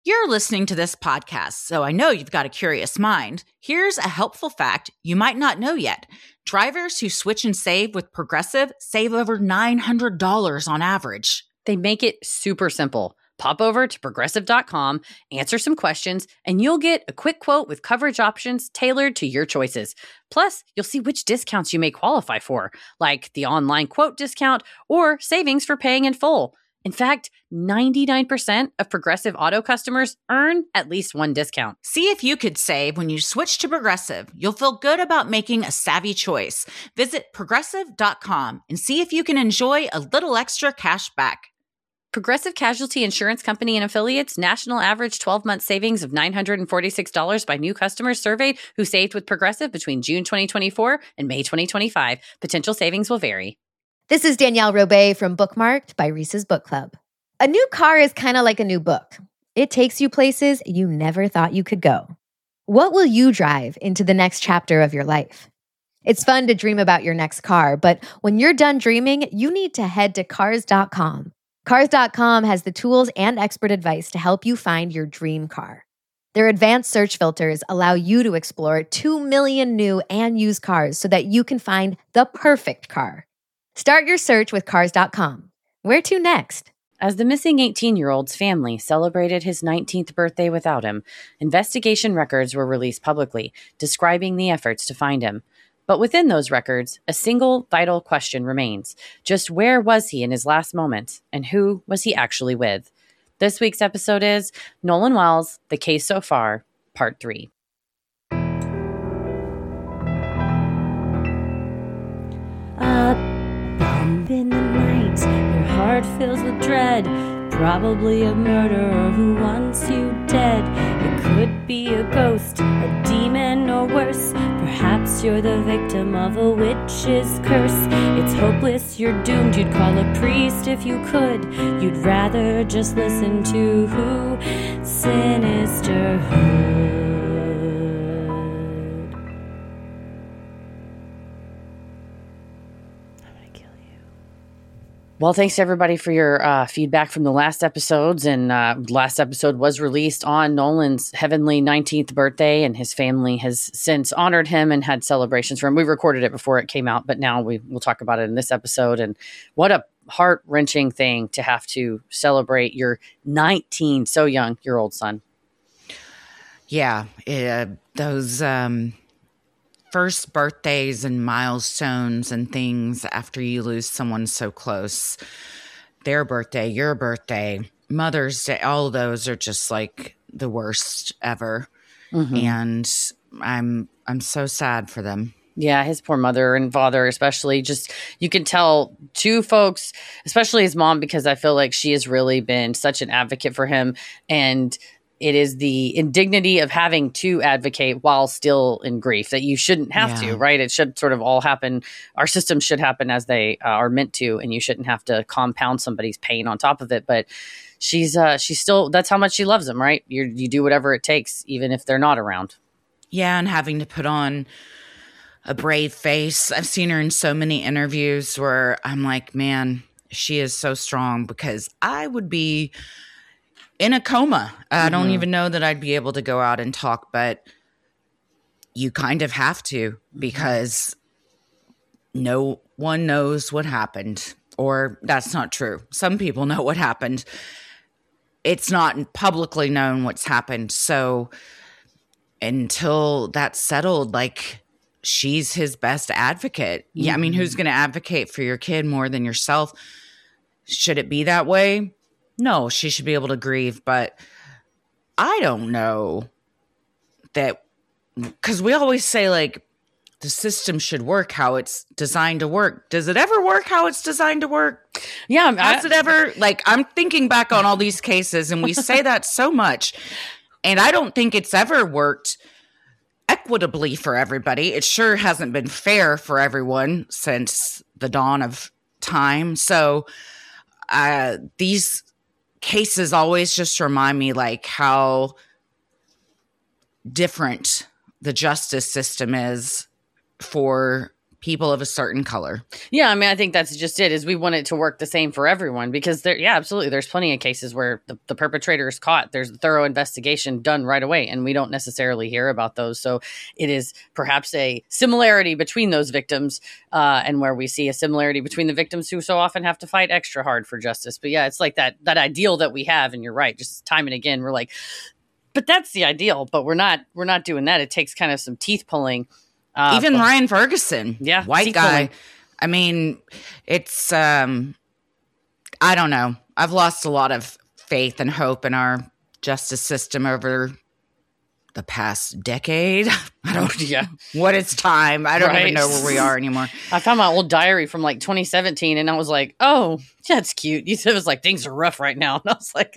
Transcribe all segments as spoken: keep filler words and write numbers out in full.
You're listening to this podcast, so I know you've got a curious mind. Here's a helpful fact you might not know yet. Drivers who switch and save with Progressive save over nine hundred dollars on average. They make it super simple. Pop over to progressive dot com, answer some questions, and you'll get a quick quote with coverage options tailored to your choices. Plus, you'll see which discounts you may qualify for, like the online quote discount or savings for paying in full. In fact, ninety-nine percent of Progressive Auto customers earn at least one discount. See if you could save when you switch to Progressive. You'll feel good about making a savvy choice. Visit progressive dot com and see if you can enjoy a little extra cash back. Progressive Casualty Insurance Company and Affiliates national average twelve-month savings of nine hundred forty-six dollars by new customers surveyed who saved with Progressive between June twenty twenty-four and May twenty twenty-five. Potential savings will vary. This is Danielle Robay from Bookmarked by Reese's Book Club. A new car is kind of like a new book. It takes you places you never thought you could go. What will you drive into the next chapter of your life? It's fun to dream about your next car, but when you're done dreaming, you need to head to cars dot com. cars dot com has the tools and expert advice to help you find your dream car. Their advanced search filters allow you to explore two million new and used cars so that you can find the perfect car. Start your search with cars dot com. Where to next? As the missing eighteen-year-old's family celebrated his nineteenth birthday without him, investigation records were released publicly, describing the efforts to find him. But within those records, a single vital question remains. Just where was he in his last moments, and who was he actually with? This week's episode is Nolan Wells, The Case So Far, Part three. A bump in the night, your heart fills with dread. Probably a murderer who wants you dead. It could be a ghost, a demon, or worse. Perhaps you're the victim of a witch's curse. It's hopeless, you're doomed. You'd call a priest if you could. You'd rather just listen to Who? Sinisterhood. Well, thanks to everybody for your uh, feedback from the last episodes. And uh, last episode was released on Nolan's heavenly nineteenth birthday, and his family has since honored him and had celebrations for him. We recorded it before it came out, but now we will talk about it in this episode. And what a heart-wrenching thing to have to celebrate your nineteen, so young, your old son. Yeah, uh, those... Um... first birthdays and milestones and things after you lose someone so close. Their birthday, your birthday, Mother's Day, all of those are just like the worst ever. Mm-hmm. And I'm I'm so sad for them. Yeah, his poor mother and father especially. Just, you can tell two folks, especially his mom, because I feel like she has really been such an advocate for him. And it is the indignity of having to advocate while still in grief that you shouldn't have yeah. to, right? It should sort of all happen. Our systems should happen as they uh, are meant to, and you shouldn't have to compound somebody's pain on top of it. But she's uh, she's still, that's how much she loves them, right? You you do whatever it takes, even if they're not around. Yeah, and having to put on a brave face. I've seen her in so many interviews where I'm like, man, she is so strong, because I would be in a coma. I don't mm-hmm. even know that I'd be able to go out and talk, but you kind of have to, because mm-hmm. no one knows what happened. Or that's not true. Some people know what happened. It's not publicly known what's happened. So until that's settled, like, she's his best advocate. Mm-hmm. Yeah, I mean, who's going to advocate for your kid more than yourself? Should it be that way? No, she should be able to grieve, but I don't know that, because we always say, like, the system should work how it's designed to work. Does it ever work how it's designed to work? Yeah. Has I, it ever, like, I'm thinking back on all these cases, and we say that so much, and I don't think it's ever worked equitably for everybody. It sure hasn't been fair for everyone since the dawn of time. So uh, these cases always just remind me, like, how different the justice system is for people of a certain color. Yeah, I mean, I think that's just it, is we want it to work the same for everyone, because there, yeah, absolutely. There's plenty of cases where the, the perpetrator is caught. There's a thorough investigation done right away, and we don't necessarily hear about those. So it is perhaps a similarity between those victims, uh, and where we see a similarity between the victims who so often have to fight extra hard for justice. But yeah, it's like that, that ideal that we have, and you're right, just time and again, we're like, but that's the ideal, but we're not, we're not doing that. It takes kind of some teeth pulling. Uh, Even but, Ryan Ferguson, yeah, white guy. I mean, it's, um, I don't know. I've lost a lot of faith and hope in our justice system over the past decade. I don't yeah. what it's time. I don't Right. even know where we are anymore. I found my old diary from like twenty seventeen, and I was like, oh, that's cute. You said it was like, things are rough right now. And I was like,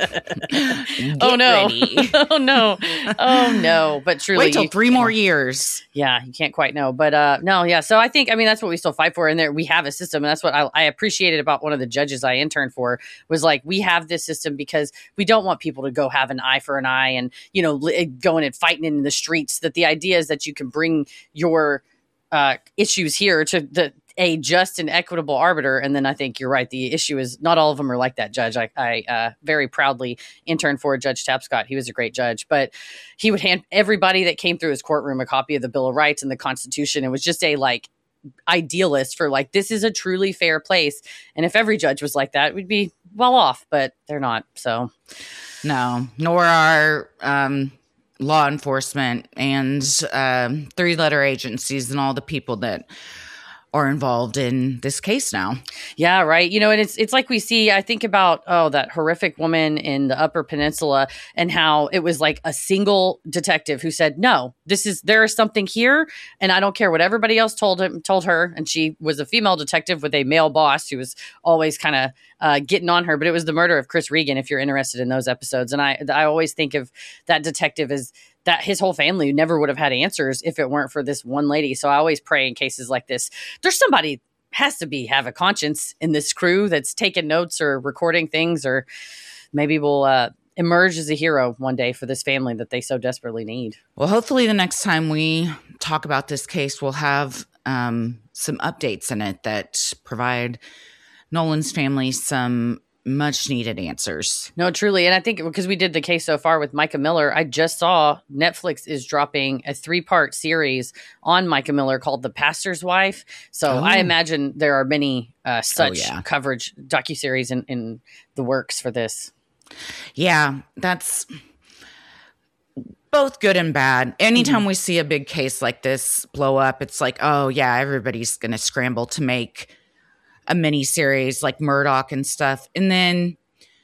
oh no. oh no. Oh no. But truly. Wait till you- three more years. Yeah, you can't quite know. But uh, no, yeah. So I think, I mean, that's what we still fight for. And there we have a system. And that's what I, I appreciated about one of the judges I interned for, was like, we have this system because we don't want people to go have an eye for an eye and, you know, li- going and fighting in the streets. That the idea is that you can bring your uh, issues here to the a just and equitable arbiter. And then I think you're right. The issue is not all of them are like that, Judge. I, I uh, very proudly interned for Judge Tapscott. He was a great judge, but he would hand everybody that came through his courtroom a copy of the Bill of Rights and the Constitution. It was just a like idealist for like, this is a truly fair place. And if every judge was like that, we'd be well off, but they're not. So No, nor are um, law enforcement and um, three-letter agencies and all the people that are involved in this case now. yeah, right. You know, and it's it's like we see, I think about, oh, that horrific woman in the Upper Peninsula, and how it was like a single detective who said, no, this is, there is something here, and I don't care what everybody else told him, told her. And she was a female detective with a male boss who was always kind of uh, getting on her. But it was the murder of Chris Regan, if you're interested in those episodes. And I, I always think of that detective as that his whole family never would have had answers if it weren't for this one lady. So I always pray in cases like this, there's somebody has to be, have a conscience in this crew that's taking notes or recording things, or maybe will uh, emerge as a hero one day for this family that they so desperately need. Well, hopefully the next time we talk about this case, we'll have um, some updates in it that provide Nolan's family some much needed answers. No, truly. And I think because we did the case so far with Micah Miller, I just saw Netflix is dropping a three part series on Micah Miller called The Pastor's Wife. So Oh. I imagine there are many uh, such yeah. coverage docuseries in, in the works for this. Yeah, that's both good and bad. Anytime Mm-hmm. we see a big case like this blow up, it's like, oh yeah, everybody's going to scramble to make a mini series like Murdoch and stuff. And then,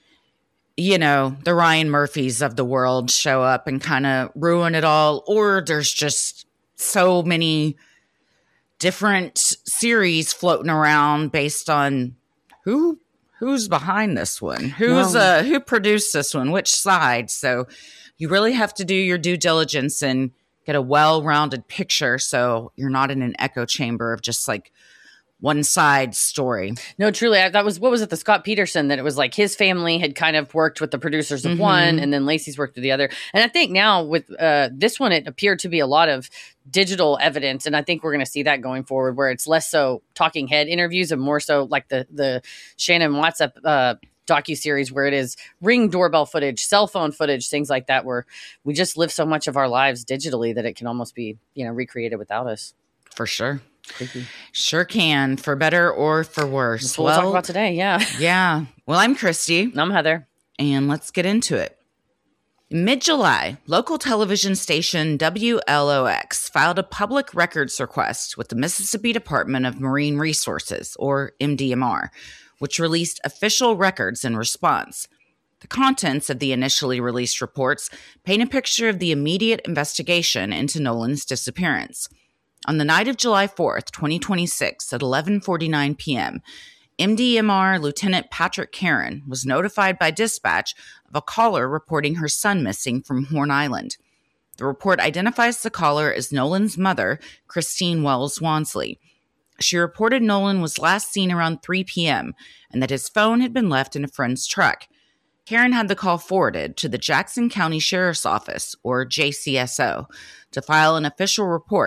you know, the Ryan Murphys of the world show up and kind of ruin it all. Or there's just so many different series floating around based on who who's behind this one, who's No. uh who produced this one, which side. So you really have to do your due diligence and get a well-rounded picture, so you're not in an echo chamber of just like one side story. No, truly. I, that was, what was it? The Scott Peterson, that it was like his family had kind of worked with the producers of Mhm. one, and then Lacey's worked with the other. And I think now with uh, this one, it appeared to be a lot of digital evidence. And I think we're going to see that going forward, where it's less so talking head interviews and more so like the, the Shannon WhatsApp uh, docuseries, where it is Ring doorbell footage, cell phone footage, things like that, where we just live so much of our lives digitally that it can almost be, you know, recreated without us. For sure. Creepy. Sure can, for better or for worse. That's what we'll talk about today. Yeah. yeah. Well, I'm Christy. I'm Heather. And let's get into it. In mid-July, local television station W L O X filed a public records request with the Mississippi Department of Marine Resources, or M D M R, which released official records in response. The contents of the initially released reports paint a picture of the immediate investigation into Nolan's disappearance. On the night of July fourth, twenty twenty-six, at eleven forty-nine p.m., M D M R Lieutenant Patrick Karen was notified by dispatch of a caller reporting her son missing from Horn Island. The report identifies the caller as Nolan's mother, Christine Wells Wansley. She reported Nolan was last seen around three p.m. and that his phone had been left in a friend's truck. Karen had the call forwarded to the Jackson County Sheriff's Office, or J C S O, to file an official report,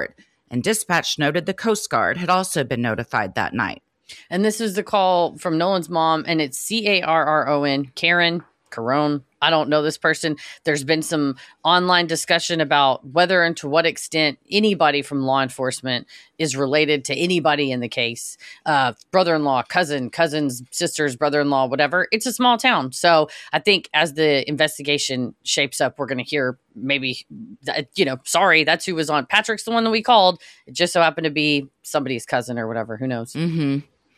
and dispatch noted the Coast Guard had also been notified that night. And this is the call from Nolan's mom, and it's C A R R O N, Karen Carone. I don't know this person. There's been some online discussion about whether and to what extent anybody from law enforcement is related to anybody in the case. Uh, brother-in-law, cousin, cousins, sisters, brother-in-law, whatever. It's a small town. So I think as the investigation shapes up, we're going to hear maybe, you know, sorry, that's who was on. Patrick's the one that we called. It just so happened to be somebody's cousin or whatever. Who knows? Mm-hmm.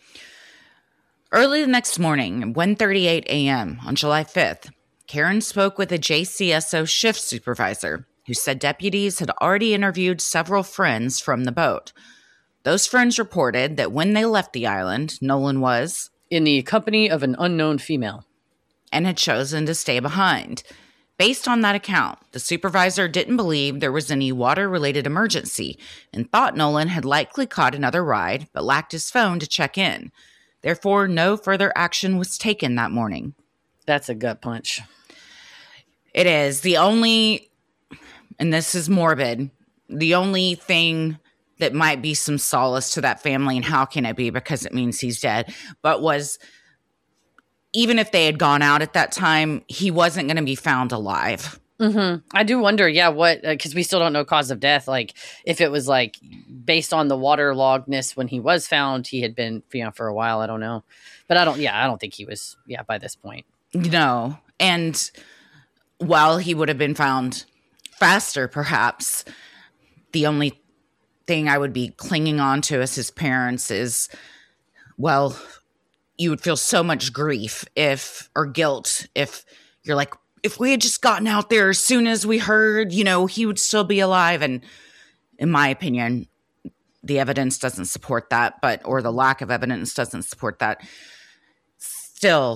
Early the next morning, one thirty-eight a.m. on July fifth, Karen spoke with a J C S O shift supervisor who said deputies had already interviewed several friends from the boat. Those friends reported that when they left the island, Nolan was in the company of an unknown female and had chosen to stay behind. Based on that account, the supervisor didn't believe there was any water-related emergency and thought Nolan had likely caught another ride but lacked his phone to check in. Therefore, no further action was taken that morning. That's a gut punch. It is. The only, and this is morbid, the only thing that might be some solace to that family, and how can it be because it means he's dead, but was, even if they had gone out at that time, he wasn't going to be found alive. Mm-hmm. I do wonder, yeah, what, because uh, we still don't know cause of death. Like, if it was like based on the waterloggedness when he was found, he had been, you know, for a while. I don't know, but I don't. Yeah, I don't think he was. Yeah, by this point, no. And while he would have been found faster, perhaps the only thing I would be clinging on to as his parents is, well, you would feel so much grief if or guilt if you're like, if we had just gotten out there as soon as we heard, you know, he would still be alive. And in my opinion, the evidence doesn't support that, but, or the lack of evidence doesn't support that. Still,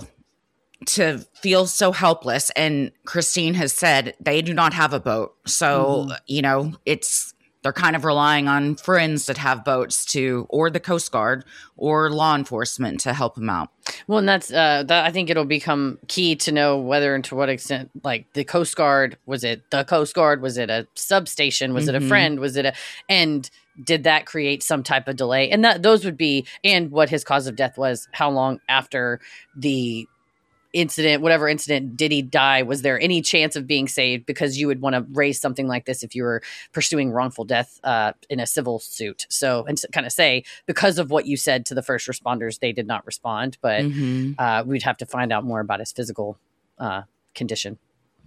to feel so helpless. And Christine has said they do not have a boat. So, mm-hmm. you know, it's, they're kind of relying on friends that have boats to, or the Coast Guard or law enforcement to help them out. Well, and that's, uh, that, I think it'll become key to know whether and to what extent, like the Coast Guard, was it the Coast Guard? Was it a substation? Was mm-hmm. it a friend? Was it a, and did that create some type of delay? And that those would be, and what his cause of death was, how long after the incident, whatever incident, did he die? Was there any chance of being saved? Because you would want to raise something like this if you were pursuing wrongful death uh, in a civil suit. So, and kind of say, because of what you said to the first responders, they did not respond, but mm-hmm. uh, we'd have to find out more about his physical uh, condition.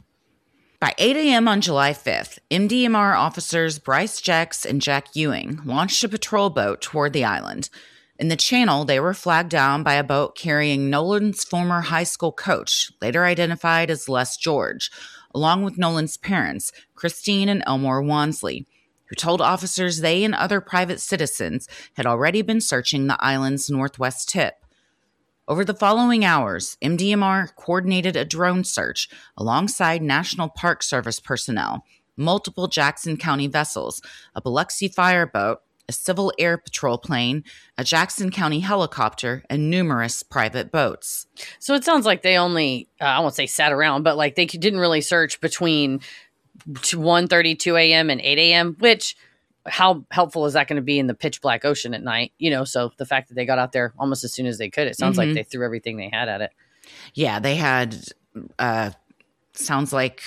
By eight a.m. on July fifth, M D M R officers Bryce Jex and Jack Ewing launched a patrol boat toward the island. In the channel, they were flagged down by a boat carrying Nolan's former high school coach, later identified as Les George, along with Nolan's parents, Christine and Elmore Wansley, who told officers they and other private citizens had already been searching the island's northwest tip. Over the following hours, M D M R coordinated a drone search alongside National Park Service personnel, multiple Jackson County vessels, a Biloxi fireboat, a Civil Air Patrol plane, a Jackson County helicopter, and numerous private boats. So it sounds like they only, uh, I won't say sat around, but like they didn't really search between one thirty-two a.m. and eight a.m., which, how helpful is that going to be in the pitch black ocean at night? You know, so the fact that they got out there almost as soon as they could, it sounds mm-hmm. like they threw everything they had at it. Yeah, they had, uh, sounds like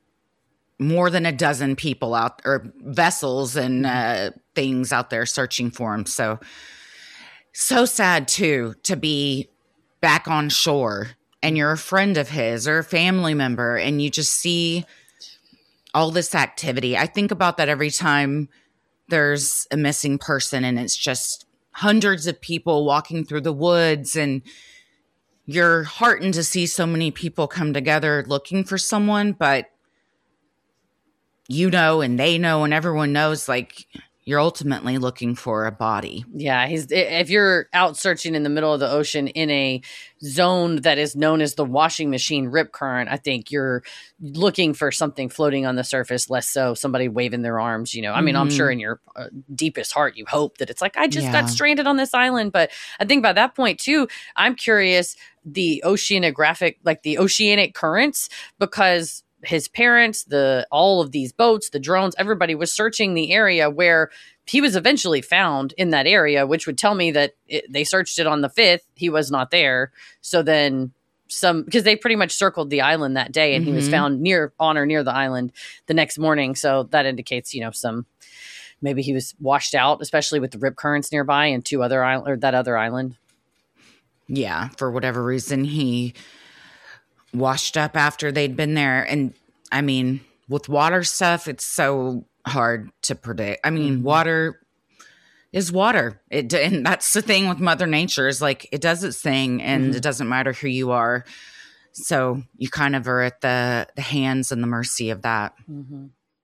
more than a dozen people out, or vessels and uh, things out there searching for him. So, so sad too, to be back on shore and you're a friend of his or a family member and you just see all this activity. I think about that every time there's a missing person and it's just hundreds of people walking through the woods, and you're heartened to see so many people come together looking for someone, but you know, and they know, and everyone knows, like, you're ultimately looking for a body. Yeah, he's, if you're out searching in the middle of the ocean in a zone that is known as the washing machine rip current, I think you're looking for something floating on the surface, less so somebody waving their arms. You know, I mean, mm-hmm. I'm sure in your uh, deepest heart, you hope that it's like, I just yeah. got stranded on this island. But I think by that point, too, I'm curious the oceanographic, like the oceanic currents, because his parents, the all of these boats, the drones, everybody was searching the area where he was eventually found in that area, which would tell me that it, they searched it on the fifth. He was not there. So then some, because they pretty much circled the island that day, and mm-hmm. he was found near on or near the island the next morning. So that indicates, you know, some, maybe he was washed out, especially with the rip currents nearby and two other island or that other island. Yeah. For whatever reason, he washed up after they'd been there. And I mean, with water stuff, it's so hard to predict. I mean, mm-hmm. water is water. It, and that's the thing with Mother Nature, is like, it does its thing, and mm-hmm. it doesn't matter who you are. So you kind of are at the, the hands and the mercy of that. Mm-hmm.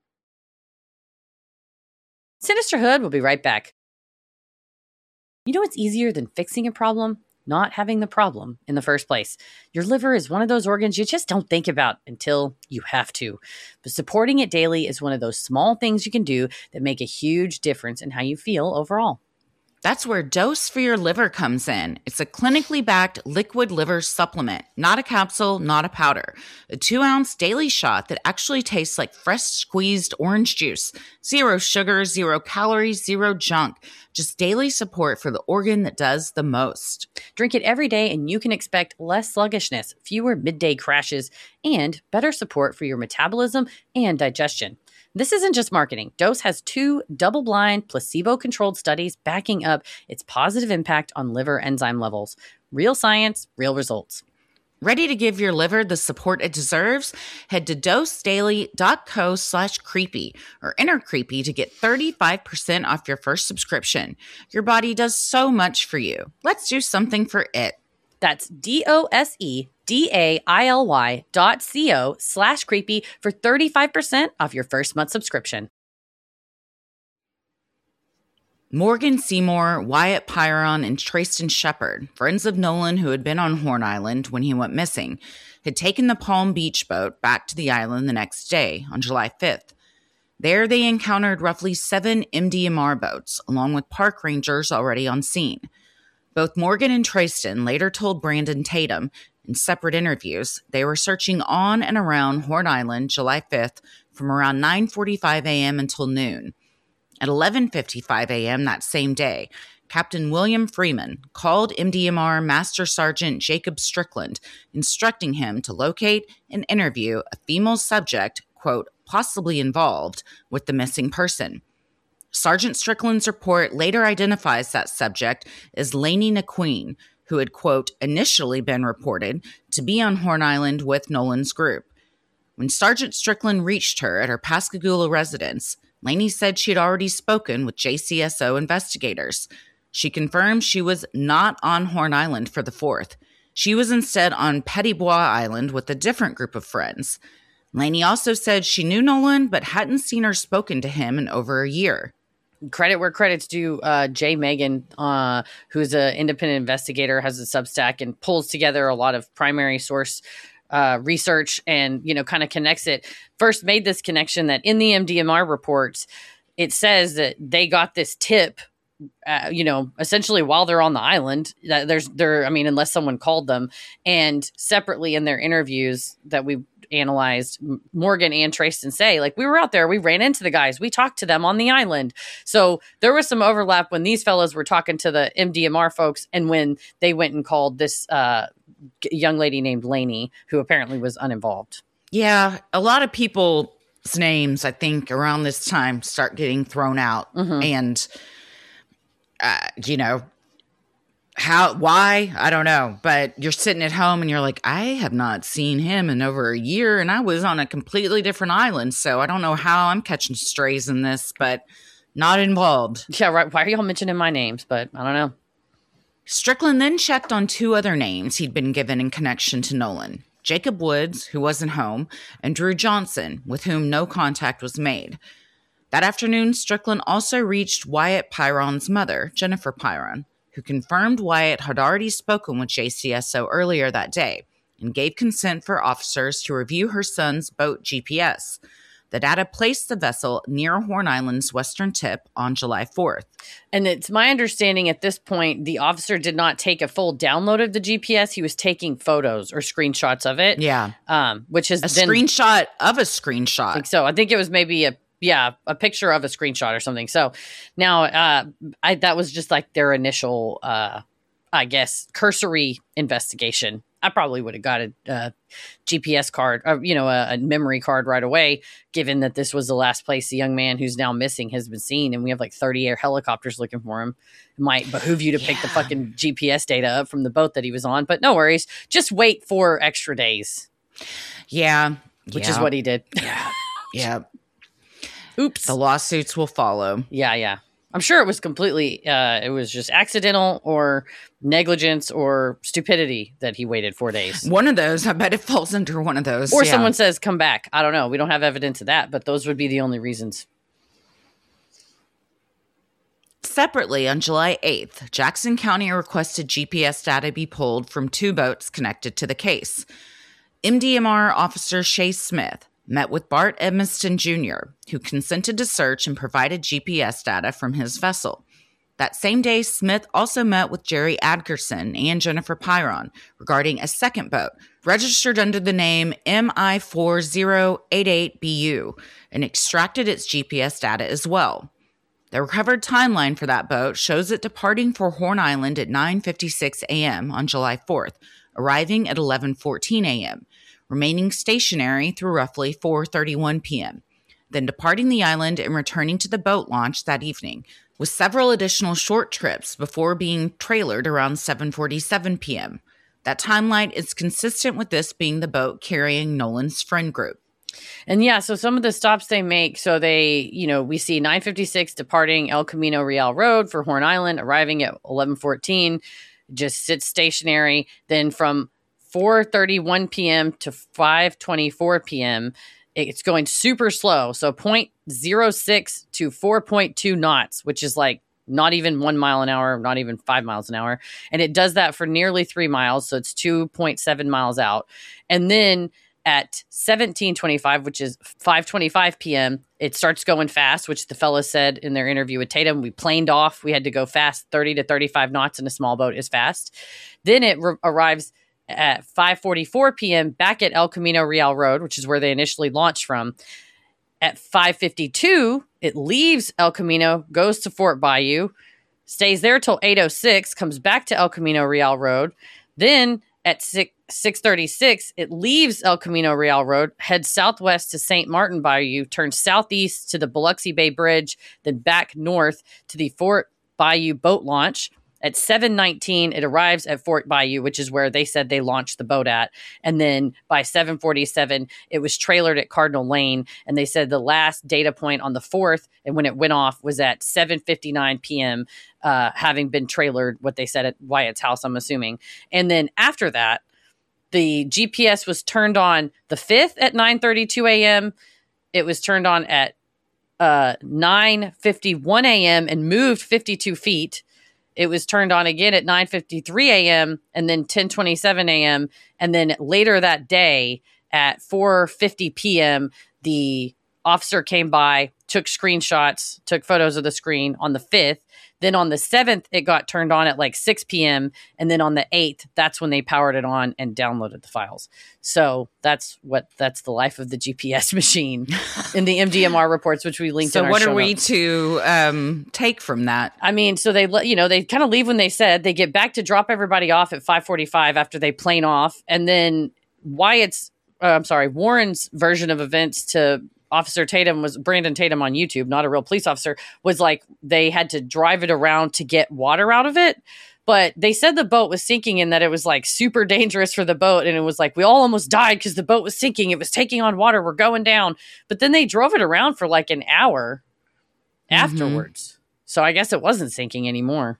Sinisterhood will be right back. You know what's easier than fixing a problem? Not having the problem in the first place. Your liver is one of those organs you just don't think about until you have to. But supporting it daily is one of those small things you can do that make a huge difference in how you feel overall. That's where Dose for Your Liver comes in. It's a clinically backed liquid liver supplement, not a capsule, not a powder. A two-ounce daily shot that actually tastes like fresh squeezed orange juice. Zero sugar, zero calories, zero junk. Just daily support for the organ that does the most. Drink it every day and you can expect less sluggishness, fewer midday crashes, and better support for your metabolism and digestion. This isn't just marketing. Dose has two double-blind, placebo-controlled studies backing up its positive impact on liver enzyme levels. Real science, real results. Ready to give your liver the support it deserves? Head to dosedaily.co slash creepy or enter creepy to get thirty-five percent off your first subscription. Your body does so much for you. Let's do something for it. That's D-O-S-E-D-A-I-L-Y dot C-O slash creepy for thirty-five percent off your first month subscription. Morgan Seymour, Wyatt Pyron, and Trayston Shepard, friends of Nolan who had been on Horn Island when he went missing, had taken the Palm Beach boat back to the island the next day, on July fifth. There they encountered roughly seven M D M R boats, along with park rangers already on scene. Both Morgan and Trayston later told Brandon Tatum in separate interviews they were searching on and around Horn Island July fifth from around nine forty-five a.m. until noon. At eleven fifty-five a.m. that same day, Captain William Freeman called M D M R Master Sergeant Jacob Strickland, instructing him to locate and interview a female subject, quote, possibly involved with the missing person. Sergeant Strickland's report later identifies that subject as Lainey Naqueen, who had, quote, initially been reported to be on Horn Island with Nolan's group. When Sergeant Strickland reached her at her Pascagoula residence, Lainey said she had already spoken with J C S O investigators. She confirmed she was not on Horn Island for the fourth. She was instead on Petit Bois Island with a different group of friends. Lainey also said she knew Nolan but hadn't seen or spoken to him in over a year. Credit where credit's due. Uh, Jay Megan, uh, who's an independent investigator, has a Substack and pulls together a lot of primary source uh, research and, you know, kind of connects it. First made this connection that in the M D M R reports, it says that they got this tip, uh, you know, essentially while they're on the island. That there's there, I mean, unless someone called them, and separately in their interviews that we analyzed, Morgan and Trayston say, like, we were out there, we ran into the guys, we talked to them on the island. So there was some overlap when these fellas were talking to the M D M R folks and when they went and called this uh, young lady named Lainey, who apparently was uninvolved. Yeah, a lot of people's names, I think, around this time start getting thrown out. Mm-hmm. And, uh, you know, How, why? I don't know. But you're sitting at home and you're like, I have not seen him in over a year and I was on a completely different island. So I don't know how I'm catching strays in this, but not involved. Yeah, right. Why are y'all mentioning my names? But I don't know. Strickland then checked on two other names he'd been given in connection to Nolan. Jacob Woods, who wasn't home, and Drew Johnson, with whom no contact was made. That afternoon, Strickland also reached Wyatt Pyron's mother, Jennifer Pyron, who confirmed Wyatt had already spoken with J C S O earlier that day and gave consent for officers to review her son's boat G P S. The data placed the vessel near Horn Island's western tip on July fourth. And it's my understanding at this point, the officer did not take a full download of the G P S. He was taking photos or screenshots of it. Yeah. Um, which is a then, screenshot of a screenshot. I think so. I think it was maybe a, yeah, a picture of a screenshot or something. So now uh, I, that was just like their initial, uh, I guess, cursory investigation. I probably would have got a, a G P S card, or, you know, a, a memory card right away, given that this was the last place the young man who's now missing has been seen. And we have like thirty air helicopters looking for him. It might behoove you to yeah. pick the fucking G P S data up from the boat that he was on. But no worries. Just wait for extra days. Yeah. Which yeah. is what he did. Yeah. Yeah. Oops. The lawsuits will follow. Yeah. Yeah. I'm sure it was completely, uh, it was just accidental or negligence or stupidity that he waited four days. One of those, I bet it falls under one of those. Or yeah. someone says, come back. I don't know. We don't have evidence of that, but those would be the only reasons. Separately, on July eighth, Jackson County requested G P S data be pulled from two boats connected to the case. M D M R officer Shay Smith met with Bart Edmiston Junior, who consented to search and provided G P S data from his vessel. That same day, Smith also met with Jerry Adgerson and Jennifer Pyron regarding a second boat, registered under the name M I four zero eight eight B U, and extracted its G P S data as well. The recovered timeline for that boat shows it departing for Horn Island at nine fifty-six a.m. on July fourth, arriving at eleven fourteen a.m., remaining stationary through roughly four thirty-one p.m., then departing the island and returning to the boat launch that evening, with several additional short trips before being trailered around seven forty-seven p.m. That timeline is consistent with this being the boat carrying Nolan's friend group. And yeah, so some of the stops they make, so they, you know, we see nine fifty-six departing El Camino Real Road for Horn Island, arriving at eleven fourteen, just sits stationary. Then from four thirty-one p.m. to five twenty-four p.m., it's going super slow. So zero point zero six to four point two knots, which is like not even one mile an hour, not even five miles an hour. And it does that for nearly three miles. So it's two point seven miles out. And then at seventeen twenty-five, which is five twenty-five p.m., it starts going fast, which the fellas said in their interview with Tatum. We planed off. We had to go fast. thirty to thirty-five knots in a small boat is fast. Then it re- arrives at five forty-four p.m. back at El Camino Real Road, which is where they initially launched from. At five fifty-two, it leaves El Camino, goes to Fort Bayou, stays there till eight oh six, comes back to El Camino Real Road. Then at six thirty-six, it leaves El Camino Real Road, heads southwest to Saint Martin Bayou, turns southeast to the Biloxi Bay Bridge, then back north to the Fort Bayou boat launch. At seven nineteen, it arrives at Fort Bayou, which is where they said they launched the boat at. And then by seven forty-seven, it was trailered at Cardinal Lane. And they said the last data point on the fourth, and when it went off, was at seven fifty-nine p.m., uh, having been trailered, what they said at Wyatt's house, I'm assuming. And then after that, the G P S was turned on the fifth at nine thirty-two a.m. It was turned on at uh, nine fifty-one a.m. and moved fifty-two feet. It was turned on again at nine fifty-three a.m. and then ten twenty-seven a.m. And then later that day at four fifty p.m., the officer came by, took screenshots, took photos of the screen on the fifth. Then on the seventh, it got turned on at like six p.m. And then on the eighth, that's when they powered it on and downloaded the files. So that's what that's the life of the G P S machine in the M D M R reports, which we linked so in our what show are we notes. to um, take from that? I mean, so they, you know, they kind of leave when they said. They get back to drop everybody off at five forty-five after they plane off. And then Wyatt's, uh, I'm sorry, Warren's version of events to Officer Tatum was Brandon Tatum on YouTube, not a real police officer, was like they had to drive it around to get water out of it. But they said the boat was sinking and that it was like super dangerous for the boat. And it was like, we all almost died because the boat was sinking. It was taking on water. We're going down. But then they drove it around for like an hour mm-hmm. afterwards. So I guess it wasn't sinking anymore.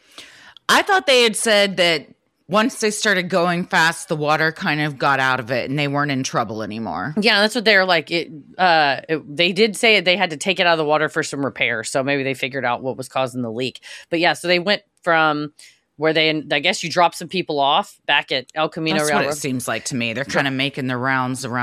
I thought they had said that once they started going fast, the water kind of got out of it and they weren't in trouble anymore. Yeah, that's what they're like. It, uh, it, they did say they had to take it out of the water for some repair. So maybe they figured out what was causing the leak. But yeah, so they went from where they, I guess you drop some people off back at El Camino That's Real what Road. It seems like to me. They're kind of making the rounds around it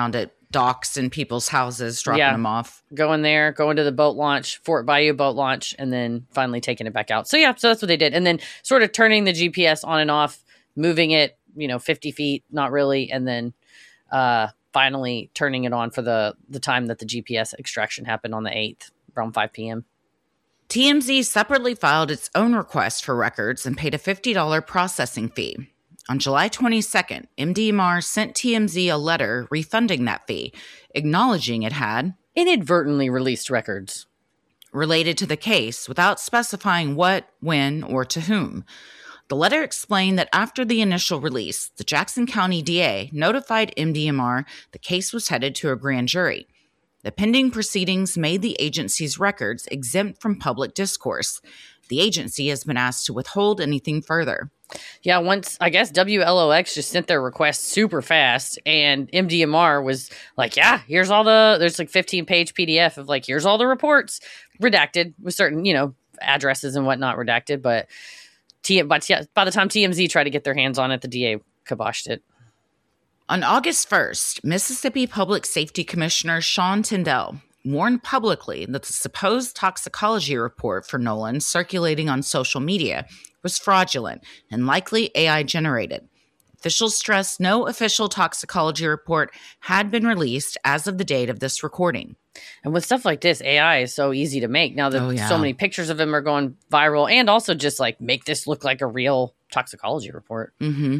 docks and people's houses, dropping Yeah. them off. Going there, going to the boat launch, Fort Bayou boat launch, and then finally taking it back out. So yeah, so that's what they did. And then sort of turning the G P S on and off, moving it, you know, fifty feet, not really. And then uh, finally turning it on for the, the time that the G P S extraction happened on the eighth, around five p.m. T M Z separately filed its own request for records and paid a fifty dollars processing fee. On July twenty-second, M D M R sent T M Z a letter refunding that fee, acknowledging it had Inadvertently released records related to the case without specifying what, when, or to whom. The letter explained that after the initial release, the Jackson County D A notified M D M R the case was headed to a grand jury. The pending proceedings made the agency's records exempt from public discourse. The agency has been asked to withhold anything further. Yeah, once, I guess W L O X just sent their request super fast, and M D M R was like, yeah, here's all the, there's like fifteen page P D F of like, here's all the reports, redacted with certain, you know, addresses and whatnot redacted, but T, but yeah, by the time T M Z tried to get their hands on it, the D A kiboshed it. On August first, Mississippi Public Safety Commissioner Sean Tindell warned publicly that the supposed toxicology report for Nolan circulating on social media was fraudulent and likely A I generated. Officials stressed no official toxicology report had been released as of the date of this recording. And with stuff like this, A I is so easy to make now that Oh, yeah. so many pictures of him are going viral, and also just like make this look like a real toxicology report. Mm-hmm.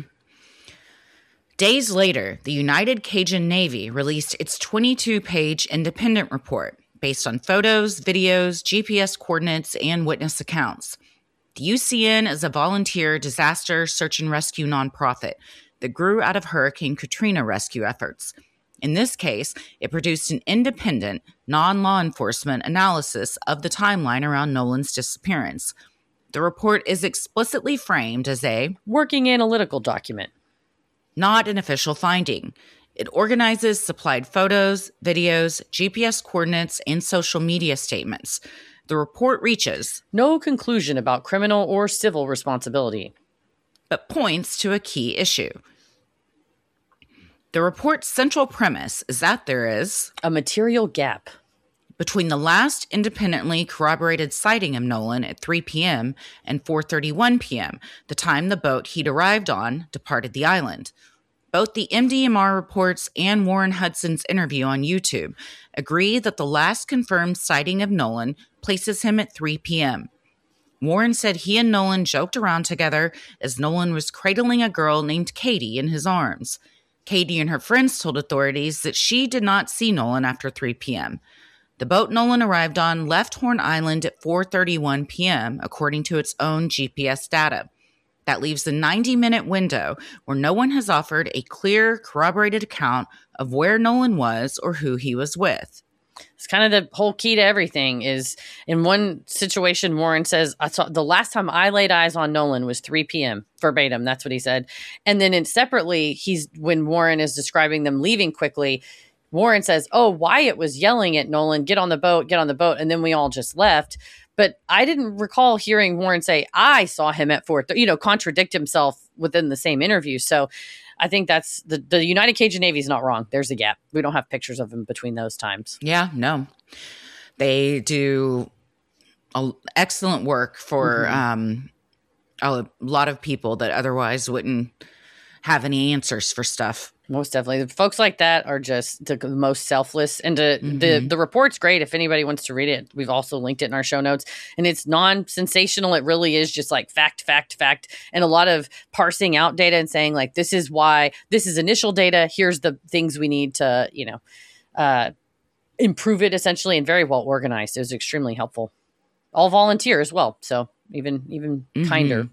Days later, the United Cajun Navy released its twenty-two page independent report based on photos, videos, G P S coordinates, and witness accounts. The U C N is a volunteer disaster search and rescue nonprofit that grew out of Hurricane Katrina rescue efforts. In this case, it produced an independent, non-law enforcement analysis of the timeline around Nolan's disappearance. The report is explicitly framed as a Working analytical document. not an official finding. It organizes supplied photos, videos, G P S coordinates, and social media statements. The report reaches, No conclusion about criminal or civil responsibility. but points to a key issue. The report's central premise is that there is, A material gap. between the last independently corroborated sighting of Nolan at three p.m. and four thirty-one p.m., the time the boat he'd arrived on departed the island. Both the M D M R reports and Warren Hudson's interview on YouTube agree that the last confirmed sighting of Nolan places him at three p.m. Warren said he and Nolan joked around together as Nolan was cradling a girl named Katie in his arms. Katie and her friends told authorities that she did not see Nolan after three p.m. The boat Nolan arrived on left Horn Island at four thirty-one p.m., according to its own G P S data. That leaves a ninety-minute window where no one has offered a clear, corroborated account of where Nolan was or who he was with. It's kind of the whole key to everything is in one situation, Warren says, I saw the last time I laid eyes on Nolan was three p.m. verbatim. That's what he said. And then in separately, he's when Warren is describing them leaving quickly, Warren says, oh, Wyatt was yelling at Nolan, get on the boat, get on the boat. And then we all just left. But I didn't recall hearing Warren say, I saw him at four, you know, contradict himself within the same interview. So I think that's the, the United Cajun Navy is not wrong. There's a gap. We don't have pictures of him between those times. Yeah, no. They do a, excellent work for Mm-hmm. um, a lot of people that otherwise wouldn't have any answers for stuff. Most definitely. The folks like that are just the, the most selfless. And to, Mhm. the, the report's great if anybody wants to read it. We've also linked it in our show notes. And it's non-sensational. It really is just like fact, fact, fact. And a lot of parsing out data and saying like, this is why, this is initial data. Here's the things we need to, you know, uh, improve it essentially, and very well organized. It was extremely helpful. All volunteer as well. So even, even Mhm. kinder.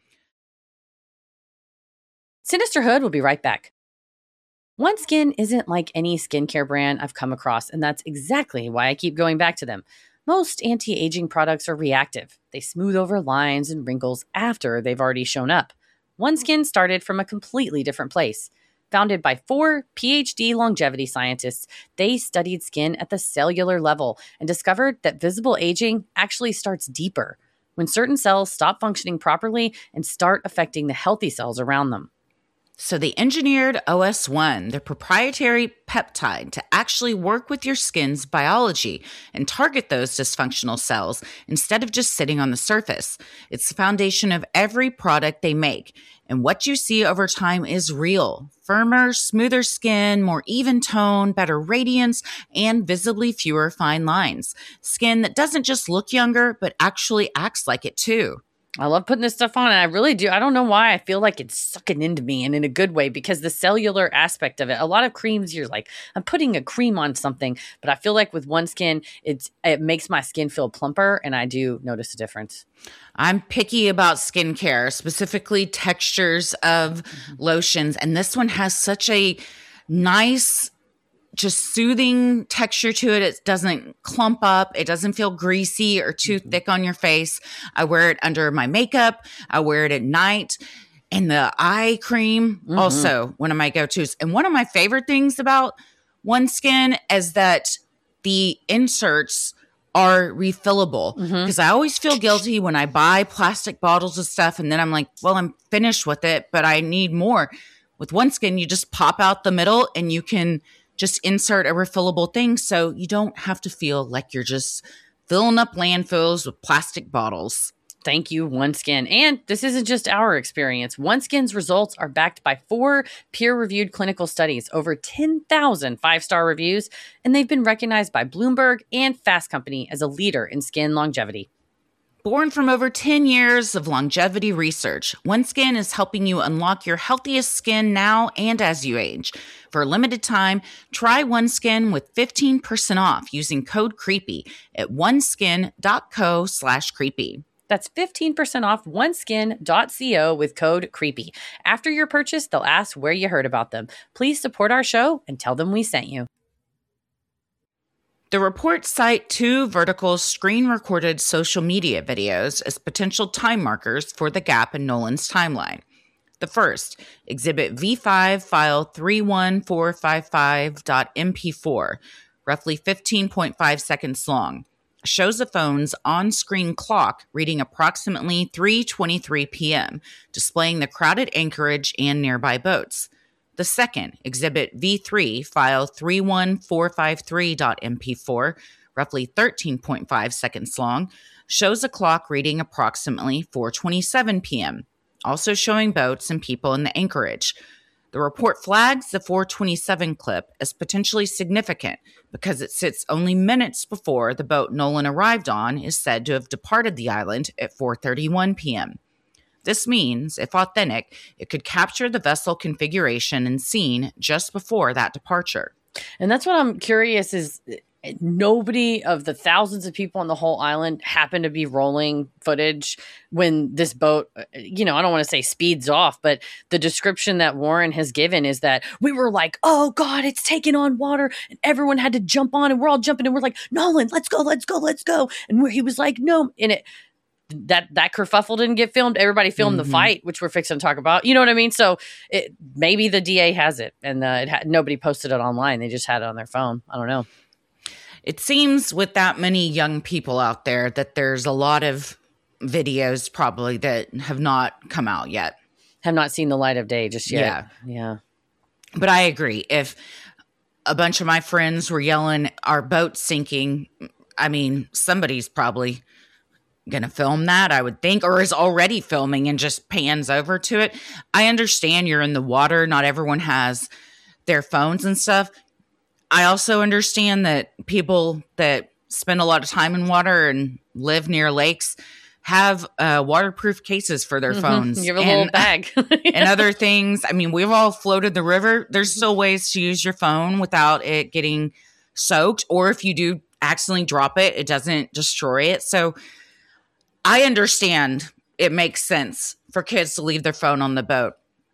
Sinisterhood will be right back. OneSkin isn't like any skincare brand I've come across, and that's exactly why I keep going back to them. Most anti-aging products are reactive. They smooth over lines and wrinkles after they've already shown up. OneSkin started from a completely different place. Founded by four P H D longevity scientists, they studied skin at the cellular level and discovered that visible aging actually starts deeper, when certain cells stop functioning properly and start affecting the healthy cells around them. So they engineered O S one, the proprietary peptide, to actually work with your skin's biology and target those dysfunctional cells instead of just sitting on the surface. It's the foundation of every product they make. And what you see over time is real. Firmer, smoother skin, more even tone, better radiance, and visibly fewer fine lines. Skin that doesn't just look younger, but actually acts like it too. I love putting this stuff on, and I really do. I don't know why. I feel like it's sucking into me, and in a good way, because the cellular aspect of it. A lot of creams, you're like, I'm putting a cream on something, but I feel like with OneSkin, it's it makes my skin feel plumper, and I do notice a difference. I'm picky about skincare, specifically textures of mm-hmm. lotions, and this one has such a nice, just soothing texture to it. It doesn't clump up. It doesn't feel greasy or too mm-hmm. thick on your face. I wear it under my makeup. I wear it at night. And the eye cream, mm-hmm. also one of my go-tos. And one of my favorite things about OneSkin is that the inserts are refillable, because mm-hmm. I always feel guilty when I buy plastic bottles of stuff and then I'm like, well, I'm finished with it, but I need more. With OneSkin, you just pop out the middle and you can just insert a refillable thing, so you don't have to feel like you're just filling up landfills with plastic bottles. Thank you, OneSkin. And this isn't just our experience. OneSkin's results are backed by four peer-reviewed clinical studies, over ten thousand five-star reviews, and they've been recognized by Bloomberg and Fast Company as a leader in skin longevity. Born from over ten years of longevity research, OneSkin is helping you unlock your healthiest skin now and as you age. For a limited time, try OneSkin with fifteen percent off using code CREEPY at oneskin.co slash creepy. That's fifteen percent off oneskin dot co with code CREEPY. After your purchase, they'll ask where you heard about them. Please support our show and tell them we sent you. The reports cite two vertical screen-recorded social media videos as potential time markers for the gap in Nolan's timeline. The first, Exhibit V five File three one four five five dot M P four, roughly fifteen point five seconds long, shows a phone's on-screen clock reading approximately three twenty-three p.m., displaying the crowded anchorage and nearby boats. The second, Exhibit V three, File three one four five three dot M P four, roughly thirteen point five seconds long, shows a clock reading approximately four twenty-seven p.m., also showing boats and people in the anchorage. The report flags the four twenty-seven clip as potentially significant because it sits only minutes before the boat Nolan arrived on is said to have departed the island at four thirty-one p.m. This means, if authentic, it could capture the vessel configuration and scene just before that departure. And that's what I'm curious is, nobody of the thousands of people on the whole island happened to be rolling footage when this boat, you know, I don't want to say speeds off, but the description that Warren has given is that we were like, oh God, it's taking on water. And everyone had to jump on and we're all jumping and we're like, Nolan, let's go, let's go, let's go. And where he was like, no. And it, that that kerfuffle didn't get filmed. Everybody filmed mm-hmm. the fight, which we're fixing to talk about. You know what I mean? So it, maybe the D A has it, and uh, it ha- nobody posted it online. They just had it on their phone. I don't know. It seems with that many young people out there that there's a lot of videos probably that have not come out yet. Have not seen the light of day just yet. Yeah. Yeah. But I agree. If a bunch of my friends were yelling, our boat's sinking, I mean, somebody's probably going to film that, I would think, or is already filming and just pans over to it. I understand you're in the water. Not everyone has their phones and stuff. I also understand that people that spend a lot of time in water and live near lakes have uh, waterproof cases for their phones. You have a and, little bag. and other things. I mean, we've all floated the river. There's still ways to use your phone without it getting soaked. Or if you do accidentally drop it, it doesn't destroy it. So I understand it makes sense for kids to leave their phone on the boat.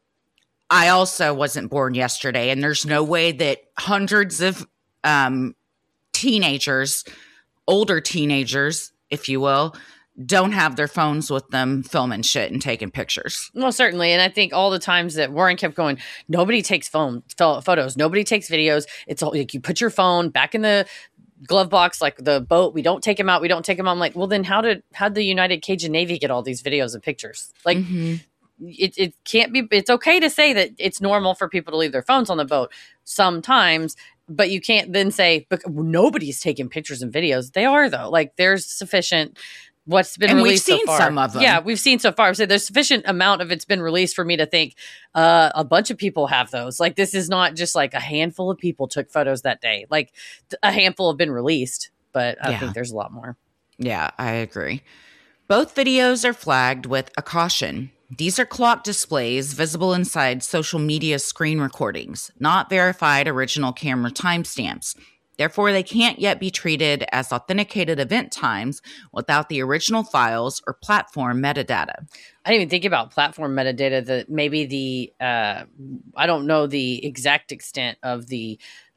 I also wasn't born yesterday, and there's no way that hundreds of um, teenagers, older teenagers, if you will, don't have their phones with them filming shit and taking pictures. Well, certainly. And I think all the times that Warren kept going, nobody takes phone photos, nobody takes videos. It's all like you put your phone back in the glove box, like the boat. We don't take them out. We don't take them out. I'm like, well, then how did how did the United Cajun Navy get all these videos and pictures? Like, mm-hmm. it, it can't be, it's okay to say that it's normal for people to leave their phones on the boat sometimes, but you can't then say, but nobody's taking pictures and videos. They are though. Like there's sufficient, what's been and released we've seen so far. Some of them. Yeah, we've seen so far. So there's sufficient amount of it's been released for me to think uh, a bunch of people have those. Like this is not just like a handful of people took photos that day. Like a handful have been released, but I Yeah. think there's a lot more. Yeah, I agree. Both videos are flagged with a caution. These are clock displays visible inside social media screen recordings, not verified original camera timestamps. Therefore, they can't yet be treated as authenticated event times without the original files or platform metadata. I didn't even think about platform metadata. That maybe the uh, I don't know the exact extent of the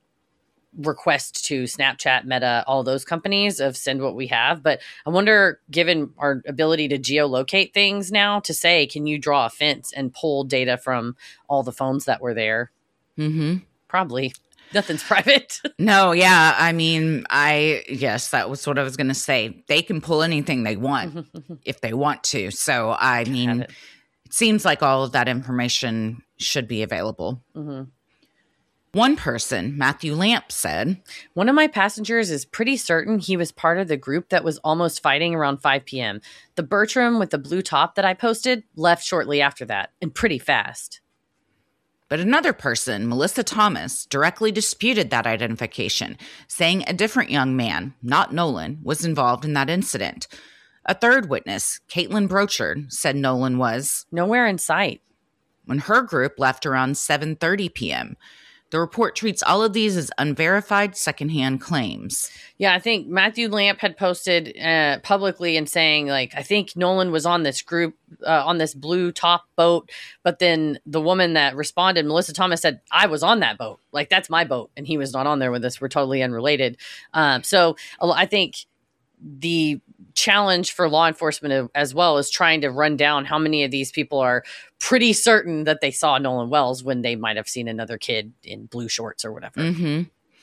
request to Snapchat, Meta, all those companies of send what we have. But I wonder, given our ability to geolocate things now, to say, can you draw a fence and pull data from all the phones that were there? Mm-hmm. Probably. Nothing's private. No, yeah. I mean, I, yes, that was what I was going to say. They can pull anything they want if they want to. So, I mean, it. it seems like all of that information should be available. Mm-hmm. One person, Matthew Lamp, said, one of my passengers is pretty certain he was part of the group that was almost fighting around five p.m. The Bertram with the blue top that I posted left shortly after that, and pretty fast. But another person, Melissa Thomas, directly disputed that identification, saying a different young man, not Nolan, was involved in that incident. A third witness, Caitlin Brochard, said Nolan was nowhere in sight when her group left around seven thirty p.m. The report treats all of these as unverified secondhand claims. Yeah, I think Matthew Lamp had posted uh, publicly and saying, like, I think Nolan was on this group, uh, on this blue top boat. But then the woman that responded, Melissa Thomas, said, I was on that boat. Like, that's my boat. And he was not on there with us. We're totally unrelated. Um, so I think the challenge for law enforcement as well is trying to run down how many of these people are pretty certain that they saw Nolan Wells when they might have seen another kid in blue shorts or whatever. Mm-hmm.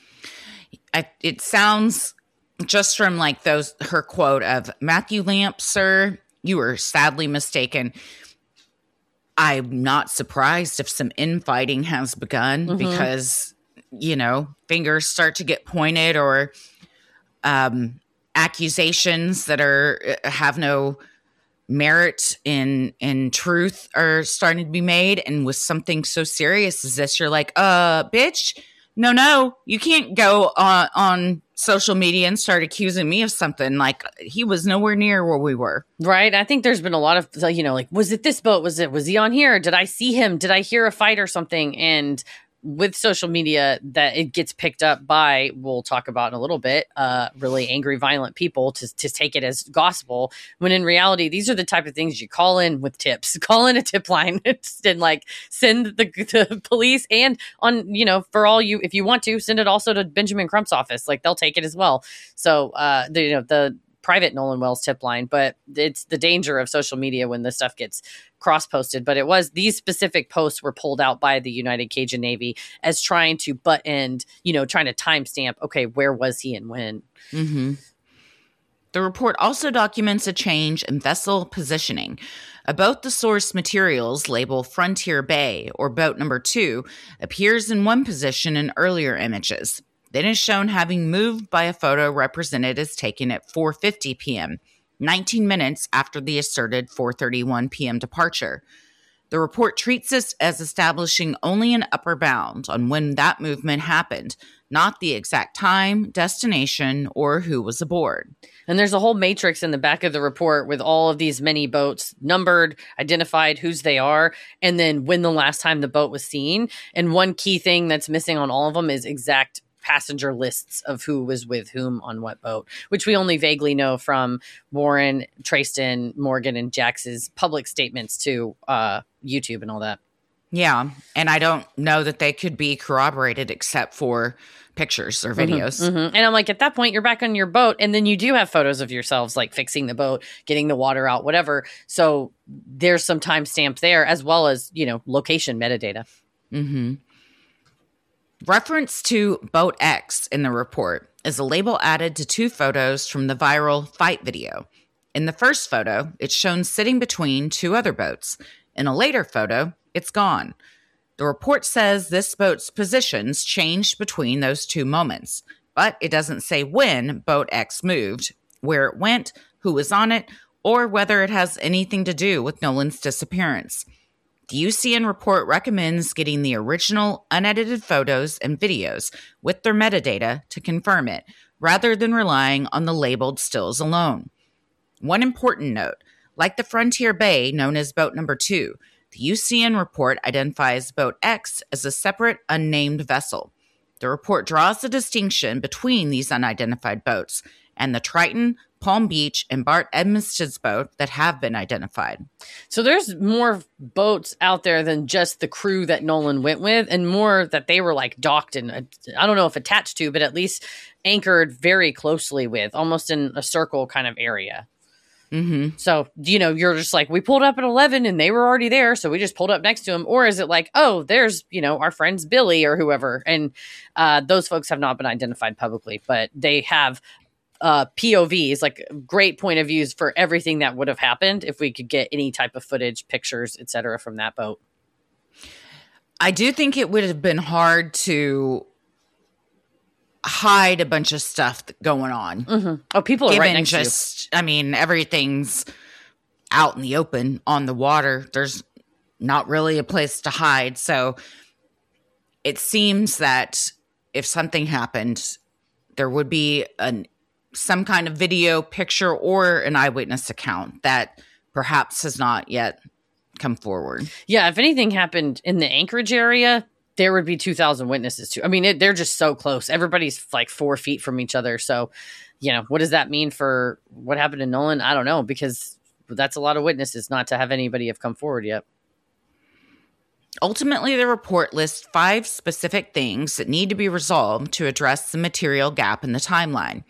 I, it sounds just from like those, her quote of Matthew Lamp, sir, you were sadly mistaken. I'm not surprised if some infighting has begun mm-hmm. because, you know, fingers start to get pointed or, um, accusations that are have no merit in in truth are starting to be made, and with something so serious as this, you're like, uh, bitch, no, no, you can't go on on social media and start accusing me of something. Like he was nowhere near where we were. Right. I think there's been a lot of, you know, like, was it this boat? Was it was he on here? Did I see him? Did I hear a fight or something? And with social media, that it gets picked up by, we'll talk about in a little bit, uh, really angry, violent people to, to take it as gospel, when in reality, these are the type of things you call in with tips, call in a tip line and like send the, the police, and on, you know, for all you, if you want to, send it also to Benjamin Crump's office. Like they'll take it as well. So, uh, the, you know, the private Nolan Wells tip line, but it's the danger of social media when this stuff gets cross-posted. But it was, these specific posts were pulled out by the United Cajun Navy as trying to butt end, you know, trying to timestamp, okay, where was he and when? Mm-hmm. The report also documents a change in vessel positioning. A boat the source materials label Frontier Bay, or boat number two, appears in one position in earlier images. Then is shown having moved by a photo represented as taken at four fifty p.m., nineteen minutes after the asserted four thirty-one p.m. departure. The report treats this as establishing only an upper bound on when that movement happened, not the exact time, destination, or who was aboard. And there's a whole matrix in the back of the report with all of these many boats numbered, identified whose they are, and then when the last time the boat was seen. And one key thing that's missing on all of them is exact passenger lists of who was with whom on what boat, which we only vaguely know from Warren, Trayston, Morgan, and Jax's public statements to uh, YouTube and all that. Yeah, and I don't know that they could be corroborated except for pictures or videos. Mm-hmm, mm-hmm. And I'm like, at that point, you're back on your boat, and then you do have photos of yourselves, like fixing the boat, getting the water out, whatever. So there's some timestamp there, as well as, you know, location metadata. Mm-hmm. Reference to Boat X in the report is a label added to two photos from the viral fight video. In the first photo, it's shown sitting between two other boats. In a later photo, it's gone. The report says this boat's positions changed between those two moments, but it doesn't say when Boat X moved, where it went, who was on it, or whether it has anything to do with Nolan's disappearance. The U C N report recommends getting the original unedited photos and videos with their metadata to confirm it, rather than relying on the labeled stills alone. One important note, like the Frontier Bay known as Boat Number two, the U C N report identifies Boat X as a separate, unnamed vessel. The report draws a distinction between these unidentified boats and the Triton, Palm Beach, and Bart Edmiston's boat that have been identified. So there's more boats out there than just the crew that Nolan went with, and more that they were like docked and, I don't know if attached to, but at least anchored very closely with, almost in a circle kind of area. Mm-hmm. So, you know, you're just like, we pulled up at eleven and they were already there, so we just pulled up next to them. Or is it like, oh, there's, you know, our friends Billy or whoever. And uh, those folks have not been identified publicly, but they have uh, P O Vs, like great point of views for everything that would have happened if we could get any type of footage, pictures, et cetera, from that boat. I do think it would have been hard to hide a bunch of stuff going on. Mm-hmm. Oh, people are Given right next just, to you. I mean, everything's out in the open on the water. There's not really a place to hide. So it seems that if something happened, there would be an some kind of video, picture, or an eyewitness account that perhaps has not yet come forward. Yeah, if anything happened in the Anchorage area, there would be two thousand witnesses too. I mean, it, they're just so close. Everybody's like four feet from each other. So, you know, what does that mean for what happened to Nolan? I don't know, because that's a lot of witnesses not to have anybody have come forward yet. Ultimately, the report lists five specific things that need to be resolved to address the material gap in the timeline.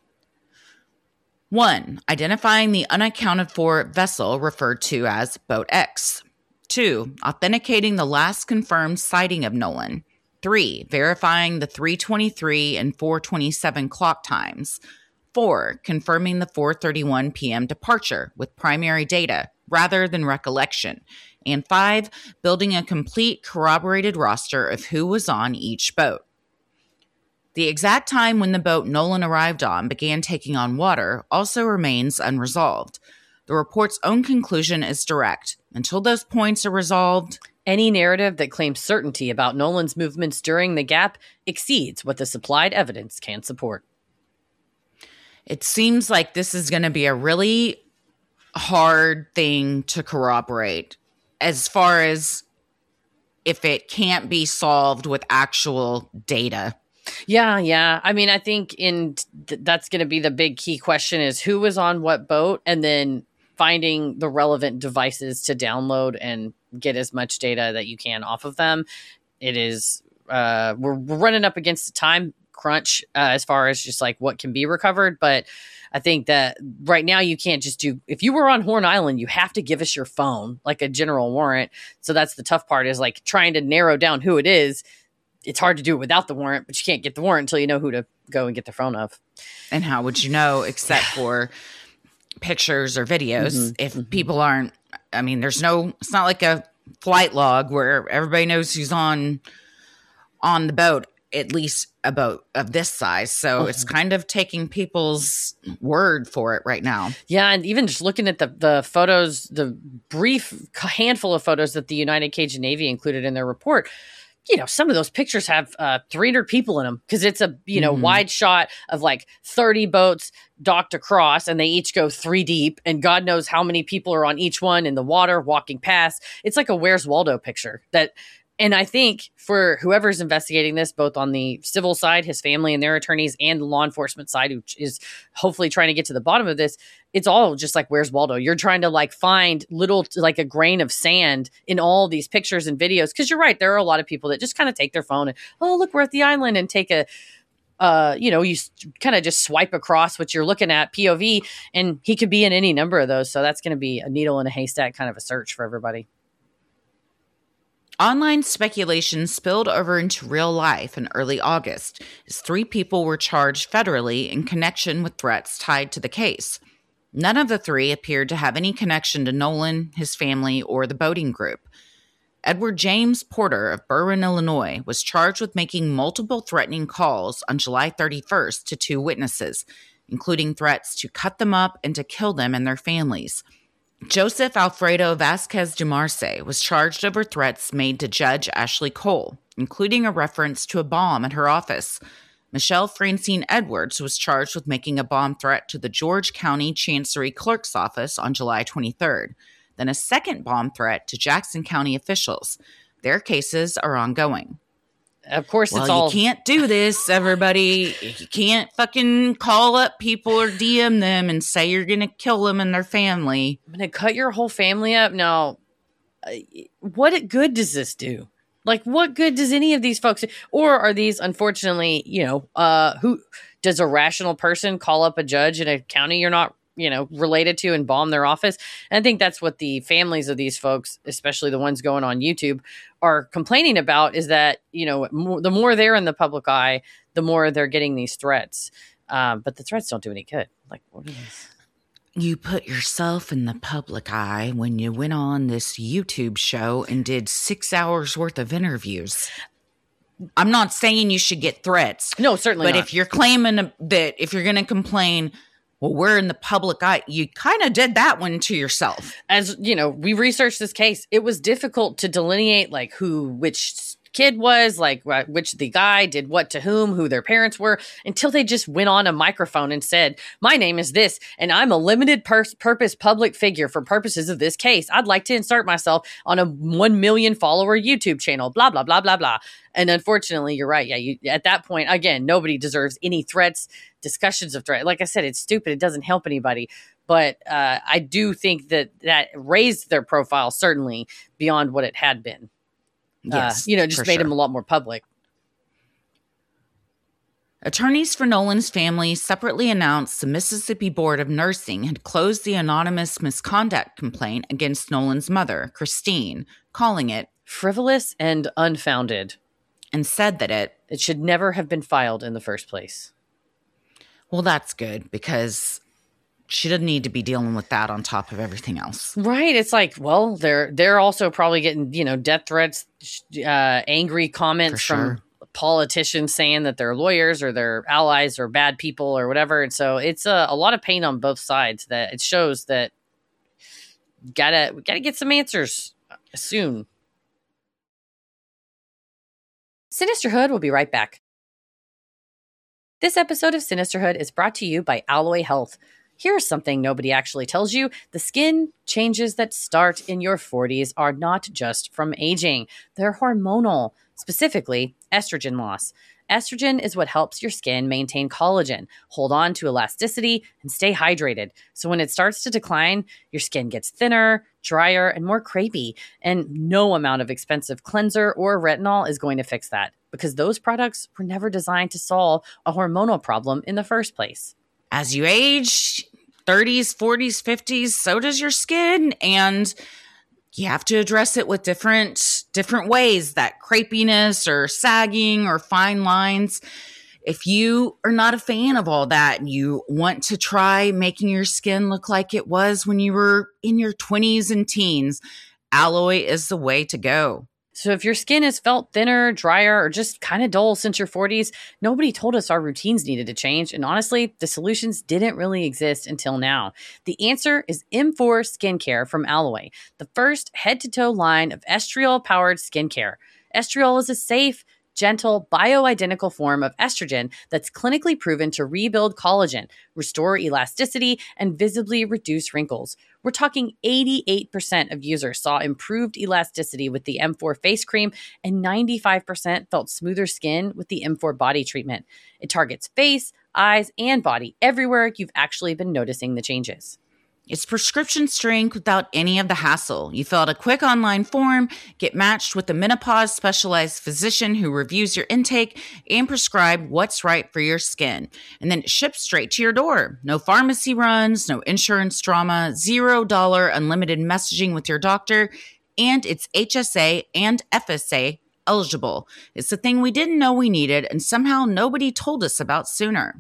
One, identifying the unaccounted for vessel referred to as Boat X. Two, authenticating the last confirmed sighting of Nolan. Three, verifying the three twenty-three and four twenty-seven clock times. Four, confirming the four thirty-one p.m. departure with primary data rather than recollection. And five, building a complete corroborated roster of who was on each boat. The exact time when the boat Nolan arrived on began taking on water also remains unresolved. The report's own conclusion is direct. Until those points are resolved, any narrative that claims certainty about Nolan's movements during the gap exceeds what the supplied evidence can support. It seems like this is going to be a really hard thing to corroborate as far as if it can't be solved with actual data. Yeah, yeah. I mean, I think in th- that's going to be the big key question is who was on what boat, and then finding the relevant devices to download and get as much data that you can off of them. It is, uh, we're, we're running up against the time crunch uh, as far as just like what can be recovered. But I think that right now you can't just do, if you were on Horn Island, you have to give us your phone, like a general warrant. So that's the tough part, is like trying to narrow down who it is. It's hard to do it without the warrant, but you can't get the warrant until you know who to go and get the phone of. And how would you know except for pictures or videos Mm-hmm, if mm-hmm. people aren't, I mean, there's no, it's not like a flight log where everybody knows who's on, on the boat, at least a boat of this size. So Mm-hmm. it's kind of taking people's word for it right now. Yeah, and even just looking at the the photos, the brief handful of photos that the United Cajun Navy included in their report, you know, some of those pictures have uh, three hundred people in them, because it's a, you know, Mhm. wide shot of like thirty boats docked across, and they each go three deep, and God knows how many people are on each one in the water walking past. It's like a Where's Waldo picture that, and I think for whoever's investigating this, both on the civil side, his family and their attorneys, and the law enforcement side, which is hopefully trying to get to the bottom of this, it's all just like, Where's Waldo? You're trying to like find little, like a grain of sand in all these pictures and videos. Cause you're right. There are a lot of people that just kind of take their phone and, oh, look, we're at the island, and take a, uh, you know, you s- kind of just swipe across what you're looking at, P O V, and he could be in any number of those. So that's going to be a needle in a haystack kind of a search for everybody. Online speculation spilled over into real life in early August as three people were charged federally in connection with threats tied to the case. None of the three appeared to have any connection to Nolan, his family, or the boating group. Edward James Porter of Berwyn, Illinois, was charged with making multiple threatening calls on July thirty-first to two witnesses, including threats to cut them up and to kill them and their families. Joseph Alfredo Vasquez Dumarce was charged over threats made to Judge Ashley Cole, including a reference to a bomb at her office. Michelle Francine Edwards was charged with making a bomb threat to the George County Chancery Clerk's office on July twenty-third. Then a second bomb threat to Jackson County officials. Their cases are ongoing. Of course, well, it's all... you can't do this, everybody. You can't fucking call up people or D M them and say you're going to kill them and their family. I'm going to cut your whole family up? Now, uh, what good does this do? Like, what good does any of these folks... Or are these, unfortunately, you know, uh, who... Does a rational person call up a judge in a county you're not you know, related to and bomb their office? And I think that's what the families of these folks, especially the ones going on YouTube, are complaining about, is that, you know, more, the more they're in the public eye, the more they're getting these threats. Um, but the threats don't do any good. Like, what is this? You put yourself in the public eye when you went on this YouTube show and did six hours worth of interviews. I'm not saying you should get threats. No, certainly but not. if you're claiming that if you're going to complain, well, we're in the public eye, you kind of did that one to yourself. As you know, we researched this case. It was difficult to delineate like who, which kid was, like which the guy did what to whom, who their parents were, until they just went on a microphone and said, my name is this, and I'm a limited pers- purpose public figure for purposes of this case. I'd like to insert myself on a one million follower YouTube channel, blah, blah, blah, blah, blah. And unfortunately, you're right. Yeah, you, at that point, again, nobody deserves any threats, discussions of threat. Like I said, it's stupid. It doesn't help anybody. But uh, I do think that that raised their profile, certainly, beyond what it had been. Yes, uh, you know, just made sure. him a lot more public. Attorneys for Nolan's family separately announced the Mississippi Board of Nursing had closed the anonymous misconduct complaint against Nolan's mother, Christine, calling it frivolous and unfounded, and said that it it should never have been filed in the first place. Well, that's good, because she doesn't need to be dealing with that on top of everything else. Right. It's like, well, they're they're also probably getting, you know, death threats, uh, angry comments sure. from politicians saying that their lawyers or their allies are bad people or whatever. And so it's a, a lot of pain on both sides. That it shows that gotta we gotta get some answers soon. Sinisterhood will be right back. This episode of Sinisterhood is brought to you by Alloy Health. Here's something nobody actually tells you. The skin changes that start in your forties are not just from aging. They're hormonal, specifically estrogen loss. Estrogen is what helps your skin maintain collagen, hold on to elasticity, and stay hydrated. So when it starts to decline, your skin gets thinner, drier, and more crepey. And no amount of expensive cleanser or retinol is going to fix that, because those products were never designed to solve a hormonal problem in the first place. As you age, thirties, forties, fifties, so does your skin, and you have to address it with different different ways, that crepiness or sagging or fine lines. If you are not a fan of all that and you want to try making your skin look like it was when you were in your twenties and teens, Alloy is the way to go. So if your skin has felt thinner, drier, or just kind of dull since your forties, nobody told us our routines needed to change. And honestly, the solutions didn't really exist until now. The answer is M four Skincare from Alloy, the first head-to-toe line of estriol-powered skincare. Estriol is a safe, gentle, bioidentical form of estrogen that's clinically proven to rebuild collagen, restore elasticity, and visibly reduce wrinkles. We're talking eighty-eight percent of users saw improved elasticity with the M four face cream, and ninety-five percent felt smoother skin with the M four body treatment. It targets face, eyes, and body everywhere you've actually been noticing the changes. It's prescription strength without any of the hassle. You fill out a quick online form, get matched with a menopause specialized physician who reviews your intake and prescribe what's right for your skin. And then it ships straight to your door. No pharmacy runs, no insurance drama, zero dollar unlimited messaging with your doctor, and it's H S A and F S A eligible. It's the thing we didn't know we needed and somehow nobody told us about sooner.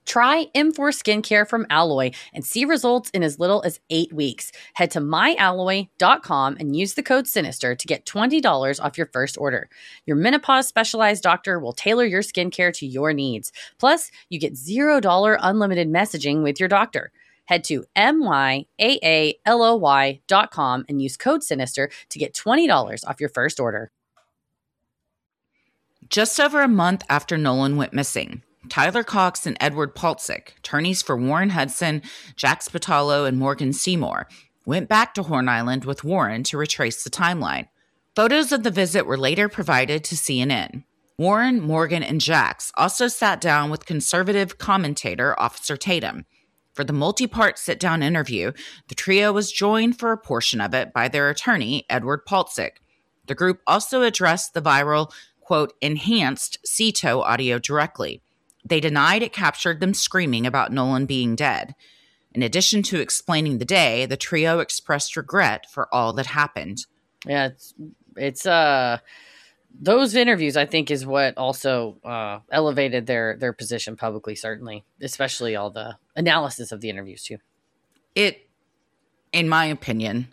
Try M four Skincare from Alloy and see results in as little as eight weeks. Head to my alloy dot com and use the code SINISTER to get twenty dollars off your first order. Your menopause specialized doctor will tailor your skincare to your needs. Plus, you get zero dollars unlimited messaging with your doctor. Head to my alloy dot com and use code SINISTER to get twenty dollars off your first order. Just over a month after Nolan went missing, Tyler Cox and Edward Paltzik, attorneys for Warren Hudson, Jack Spatalo, and Morgan Seymour, went back to Horn Island with Warren to retrace the timeline. Photos of the visit were later provided to C N N. Warren, Morgan, and Jax also sat down with conservative commentator Officer Tatum. For the multi-part sit-down interview, the trio was joined for a portion of it by their attorney, Edward Paltzik. The group also addressed the viral, quote, enhanced C T O audio directly. They denied it captured them screaming about Nolan being dead. In addition to explaining the day, the trio expressed regret for all that happened. Yeah, it's, it's uh, those interviews, I think, is what also uh, elevated their, their position publicly, certainly, especially all the analysis of the interviews, too. It, in my opinion,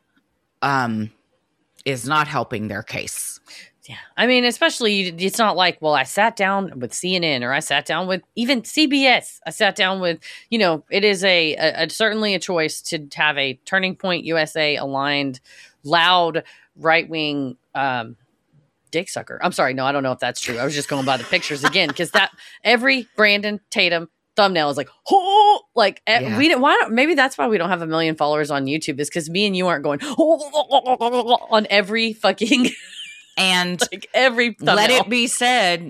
um, is not helping their case. Yeah. I mean, especially, it's not like, well, I sat down with C N N or I sat down with even C B S. I sat down with, you know, it is a, a, a certainly a choice to have a Turning Point U S A aligned, loud, right-wing um, dick sucker. I'm sorry. No, I don't know if that's true. I was just going by the pictures again, because that every Brandon Tatum thumbnail is like, oh, like yeah. we didn't, why don't, maybe that's why we don't have a million followers on YouTube, is because me and you aren't going oh, on every fucking And like every thumbnail. Let it be said,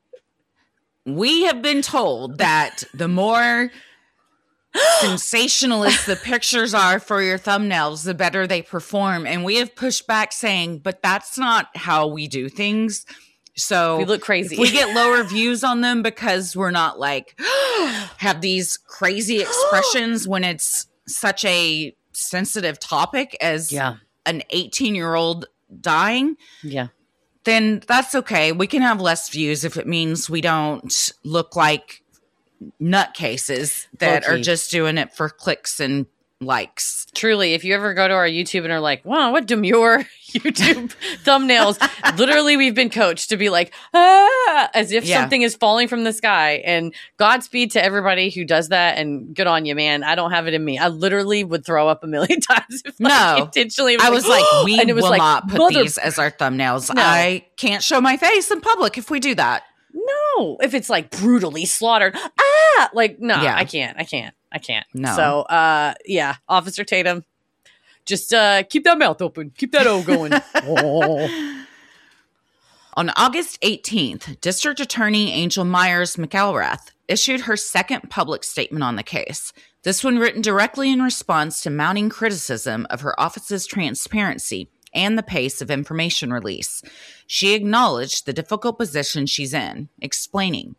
we have been told that the more sensationalist the pictures are for your thumbnails, the better they perform. And we have pushed back saying, but that's not how we do things. So we look crazy. If we get lower views on them because we're not like have these crazy expressions when it's such a sensitive topic as yeah. an eighteen-year-old dying, yeah, then that's okay. We can have less views if it means we don't look like nutcases that okay. are just doing it for clicks and likes. Truly, if you ever go to our YouTube and are like, wow, what demure YouTube thumbnails, literally we've been coached to be like, ah, as if yeah. something is falling from the sky. And Godspeed to everybody who does that, and good on you, man. I don't have it in me. I literally would throw up a million times if no. I intentionally was I like, was like, we and it was will like, not put mother- these as our thumbnails. No. I can't show my face in public if we do that. No, if it's like brutally slaughtered, ah, like, no, Yeah. I can't, I can't, I can't. No. So, uh, yeah, Officer Tatum, just uh, keep that mouth open. Keep that O going. Oh. On August eighteenth, District Attorney Angel Myers McElrath issued her second public statement on the case. This one written directly in response to mounting criticism of her office's transparency and the pace of information release. She acknowledged the difficult position she's in, explaining,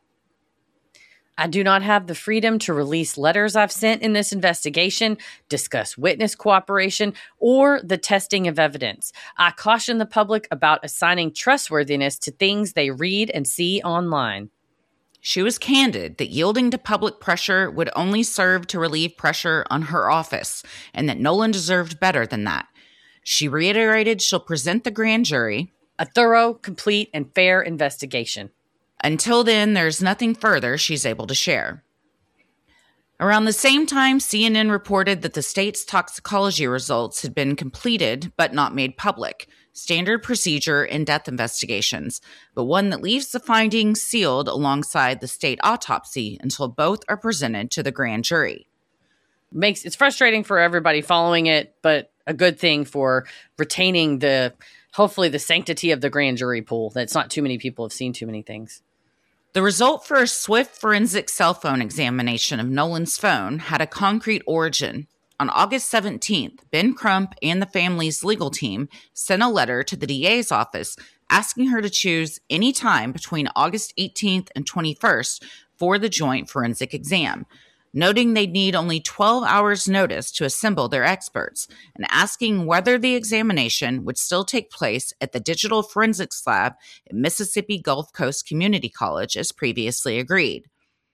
I do not have the freedom to release letters I've sent in this investigation, discuss witness cooperation, or the testing of evidence. I caution the public about assigning trustworthiness to things they read and see online. She was candid that yielding to public pressure would only serve to relieve pressure on her office, and that Nolan deserved better than that. She reiterated she'll present the grand jury a thorough, complete, and fair investigation. Until then, there's nothing further she's able to share. Around the same time, C N N reported that the state's toxicology results had been completed but not made public, standard procedure in death investigations, but one that leaves the findings sealed alongside the state autopsy until both are presented to the grand jury. Makes it's frustrating for everybody following it, but a good thing for retaining the, hopefully, the sanctity of the grand jury pool. That's not too many people have seen too many things. The result for a swift forensic cell phone examination of Nolan's phone had a concrete origin. On August seventeenth, Ben Crump and the family's legal team sent a letter to the D A's office asking her to choose any time between August eighteenth and twenty-first for the joint forensic exam, noting they'd need only twelve hours notice to assemble their experts, and asking whether the examination would still take place at the Digital Forensics Lab at Mississippi Gulf Coast Community College as previously agreed.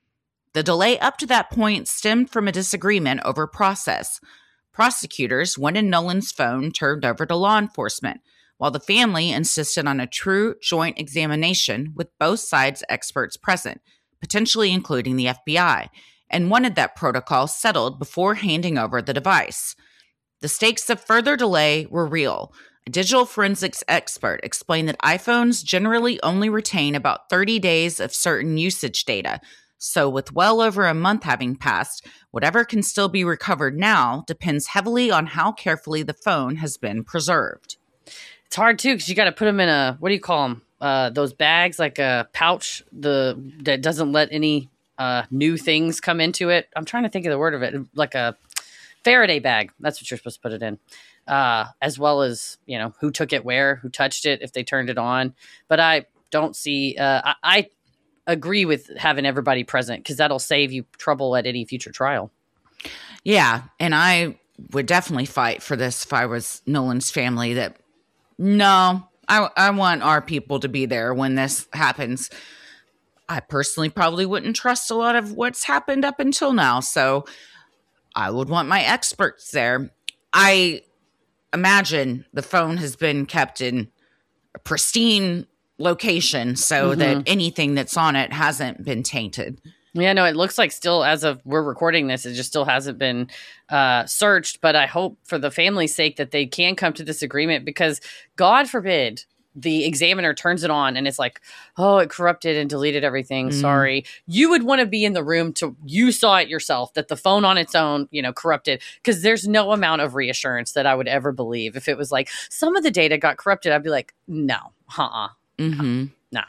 The delay up to that point stemmed from a disagreement over process. Prosecutors wanted Nolan's phone turned over to law enforcement, while the family insisted on a true joint examination with both sides' experts present, potentially including the F B I, and wanted that protocol settled before handing over the device. The stakes of further delay were real. A digital forensics expert explained that iPhones generally only retain about thirty days of certain usage data. So with well over a month having passed, whatever can still be recovered now depends heavily on how carefully the phone has been preserved. It's hard too, because you got to put them in a, what do you call them? Uh, those bags, like a pouch the that doesn't let any uh, new things come into it. I'm trying to think of the word of it. Like a Faraday bag. That's what you're supposed to put it in. Uh, as well as, you know, who took it where, who touched it, if they turned it on. But I don't see, uh, I, I agree with having everybody present, because that'll save you trouble at any future trial. Yeah. And I would definitely fight for this if I was Nolan's family. That no, I, I want our people to be there when this happens. I personally probably wouldn't trust a lot of what's happened up until now. So I would want my experts there. I imagine the phone has been kept in a pristine location so mm-hmm. that anything that's on it hasn't been tainted. Yeah, no, it looks like still, as of we're recording this, it just still hasn't been uh, searched. But I hope for the family's sake that they can come to this agreement, because God forbid the examiner turns it on and it's like, oh, it corrupted and deleted everything. Mm. Sorry. You would want to be in the room to, you saw it yourself, that the phone on its own, you know, corrupted, because there's no amount of reassurance that I would ever believe. If it was like some of the data got corrupted, I'd be like, no, uh-uh, mm-hmm. nah.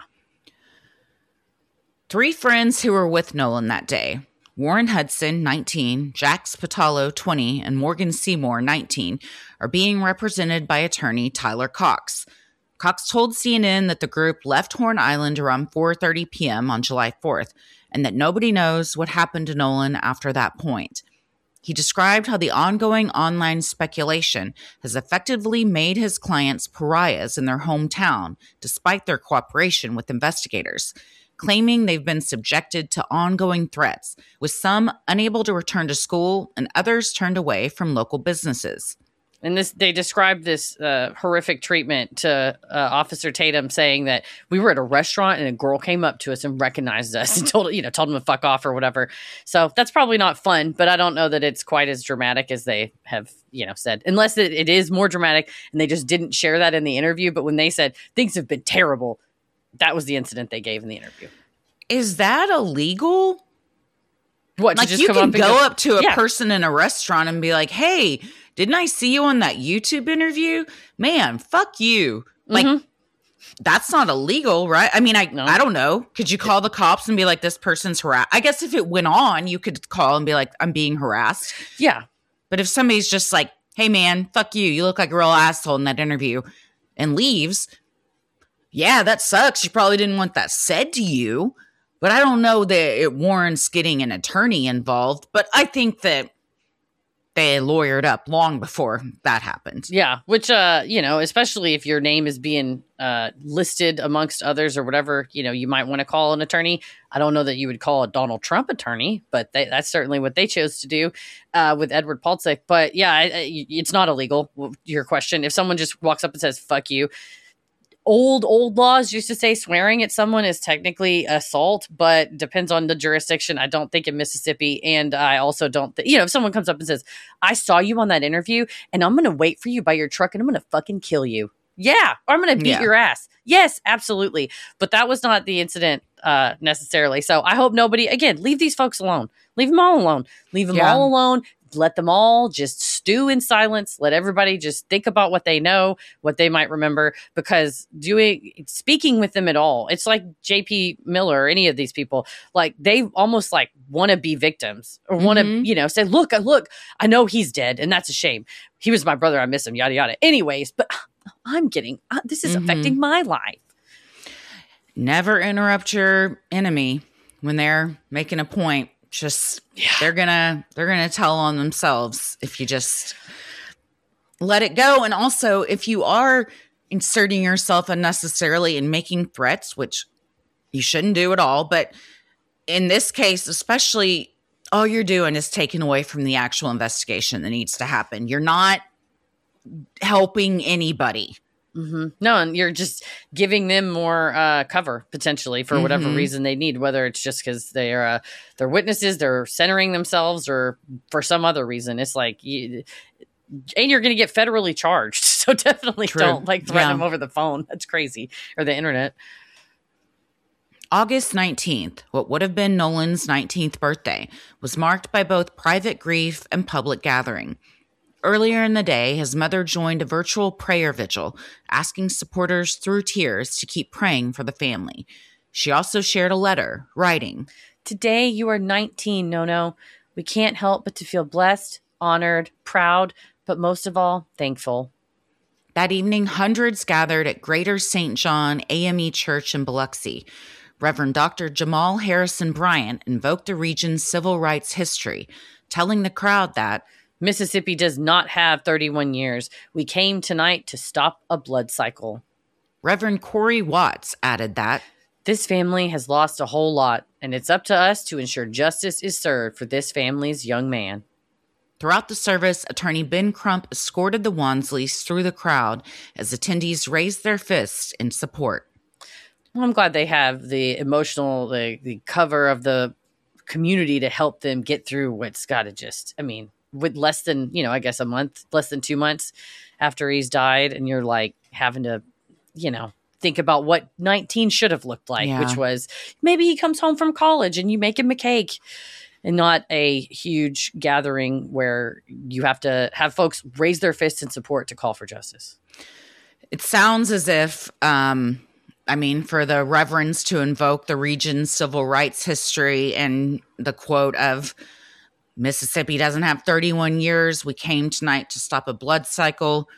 Three friends who were with Nolan that day, Warren Hudson, nineteen, Jack Spatalo, twenty, and Morgan Seymour, nineteen, are being represented by attorney Tyler Cox. Cox told C N N that the group left Horn Island around four thirty p.m. on July fourth, and that nobody knows what happened to Nolan after that point. He described how the ongoing online speculation has effectively made his clients pariahs in their hometown, despite their cooperation with investigators, claiming they've been subjected to ongoing threats, with some unable to return to school and others turned away from local businesses. And this, they described this uh, horrific treatment to uh, Officer Tatum, saying that we were at a restaurant and a girl came up to us and recognized us and told, you know, told them to fuck off or whatever. So that's probably not fun, but I don't know that it's quite as dramatic as they have, you know, said, unless it, it is more dramatic and they just didn't share that in the interview. But when they said things have been terrible, that was the incident they gave in the interview. Is that illegal? What, like, just you come can up go, go up to a yeah. person in a restaurant and be like, hey, didn't I see you on that YouTube interview? Man, fuck you. Like, mm-hmm. that's not illegal, right? I mean, I no. I don't know. Could you call the cops and be like, this person's harassed? I guess if it went on, you could call and be like, I'm being harassed. Yeah. But if somebody's just like, hey, man, fuck you. You look like a real asshole in that interview, and leaves, yeah, that sucks. You probably didn't want that said to you. But I don't know that it warrants getting an attorney involved. But I think that they lawyered up long before that happened. Yeah, which, uh, you know, especially if your name is being uh, listed amongst others or whatever, you know, you might want to call an attorney. I don't know that you would call a Donald Trump attorney, but they, that's certainly what they chose to do uh, with Edward Palcic. But yeah, I, I, it's not illegal. Your question, if someone just walks up and says, fuck you, Old, old laws used to say swearing at someone is technically assault, but depends on the jurisdiction. I don't think in Mississippi. And I also don't think, you know, if someone comes up and says, I saw you on that interview and I'm going to wait for you by your truck and I'm going to fucking kill you. Yeah. Or I'm going to beat yeah. your ass. Yes, absolutely. But that was not the incident uh, necessarily. So I hope nobody, again, leave these folks alone. Leave them all alone. Leave them yeah. all alone. Let them all just stew in silence. Let everybody just think about what they know, what they might remember, because doing, speaking with them at all, it's like J P Miller or any of these people, like they almost like want to be victims or want to, mm-hmm. you know, say, look, look, I know he's dead and that's a shame. He was my brother. I miss him, yada, yada. Anyways, but I'm getting, uh, this is mm-hmm. affecting my life. Never interrupt your enemy when they're making a point. Just yeah. they're gonna they're gonna tell on themselves if you just let it go. And also, if you are inserting yourself unnecessarily and making threats, which you shouldn't do at all, but in this case, especially, all you're doing is taking away from the actual investigation that needs to happen. You're not helping anybody. Mm-hmm. No, and you're just giving them more uh, cover potentially for whatever mm-hmm. reason reason they need, whether it's just because they're uh, they're witnesses, they're centering themselves, or for some other reason. It's like, you, and you're going to get federally charged, so definitely True. don't like threaten Yeah. them over the phone. That's crazy, or the internet. August nineteenth, what would have been Nolan's nineteenth birthday, was marked by both private grief and public gathering. Earlier in the day, his mother joined a virtual prayer vigil, asking supporters through tears to keep praying for the family. She also shared a letter, writing, "Today you are nineteen, Nono. We can't help but to feel blessed, honored, proud, but most of all, thankful." That evening, hundreds gathered at Greater Saint John A M E Church in Biloxi. Reverend Doctor Jamal Harrison Bryant invoked the region's civil rights history, telling the crowd that Mississippi does not have thirty-one years. We came tonight to stop a blood cycle. Reverend Corey Watts added that this family has lost a whole lot, and it's up to us to ensure justice is served for this family's young man. Throughout the service, Attorney Ben Crump escorted the Wansleys through the crowd as attendees raised their fists in support. Well, I'm glad they have the emotional, the, the cover of the community to help them get through what's got to just, I mean, with less than, you know, I guess a month, less than two months after he's died, and you're like having to, you know, think about what nineteen should have looked like, Yeah. which was maybe he comes home from college and you make him a cake, and not a huge gathering where you have to have folks raise their fists in support to call for justice. It sounds as if, um, I mean, for the reverends to invoke the region's civil rights history and the quote of Mississippi doesn't have thirty-one years. We came tonight to stop a blood cycle.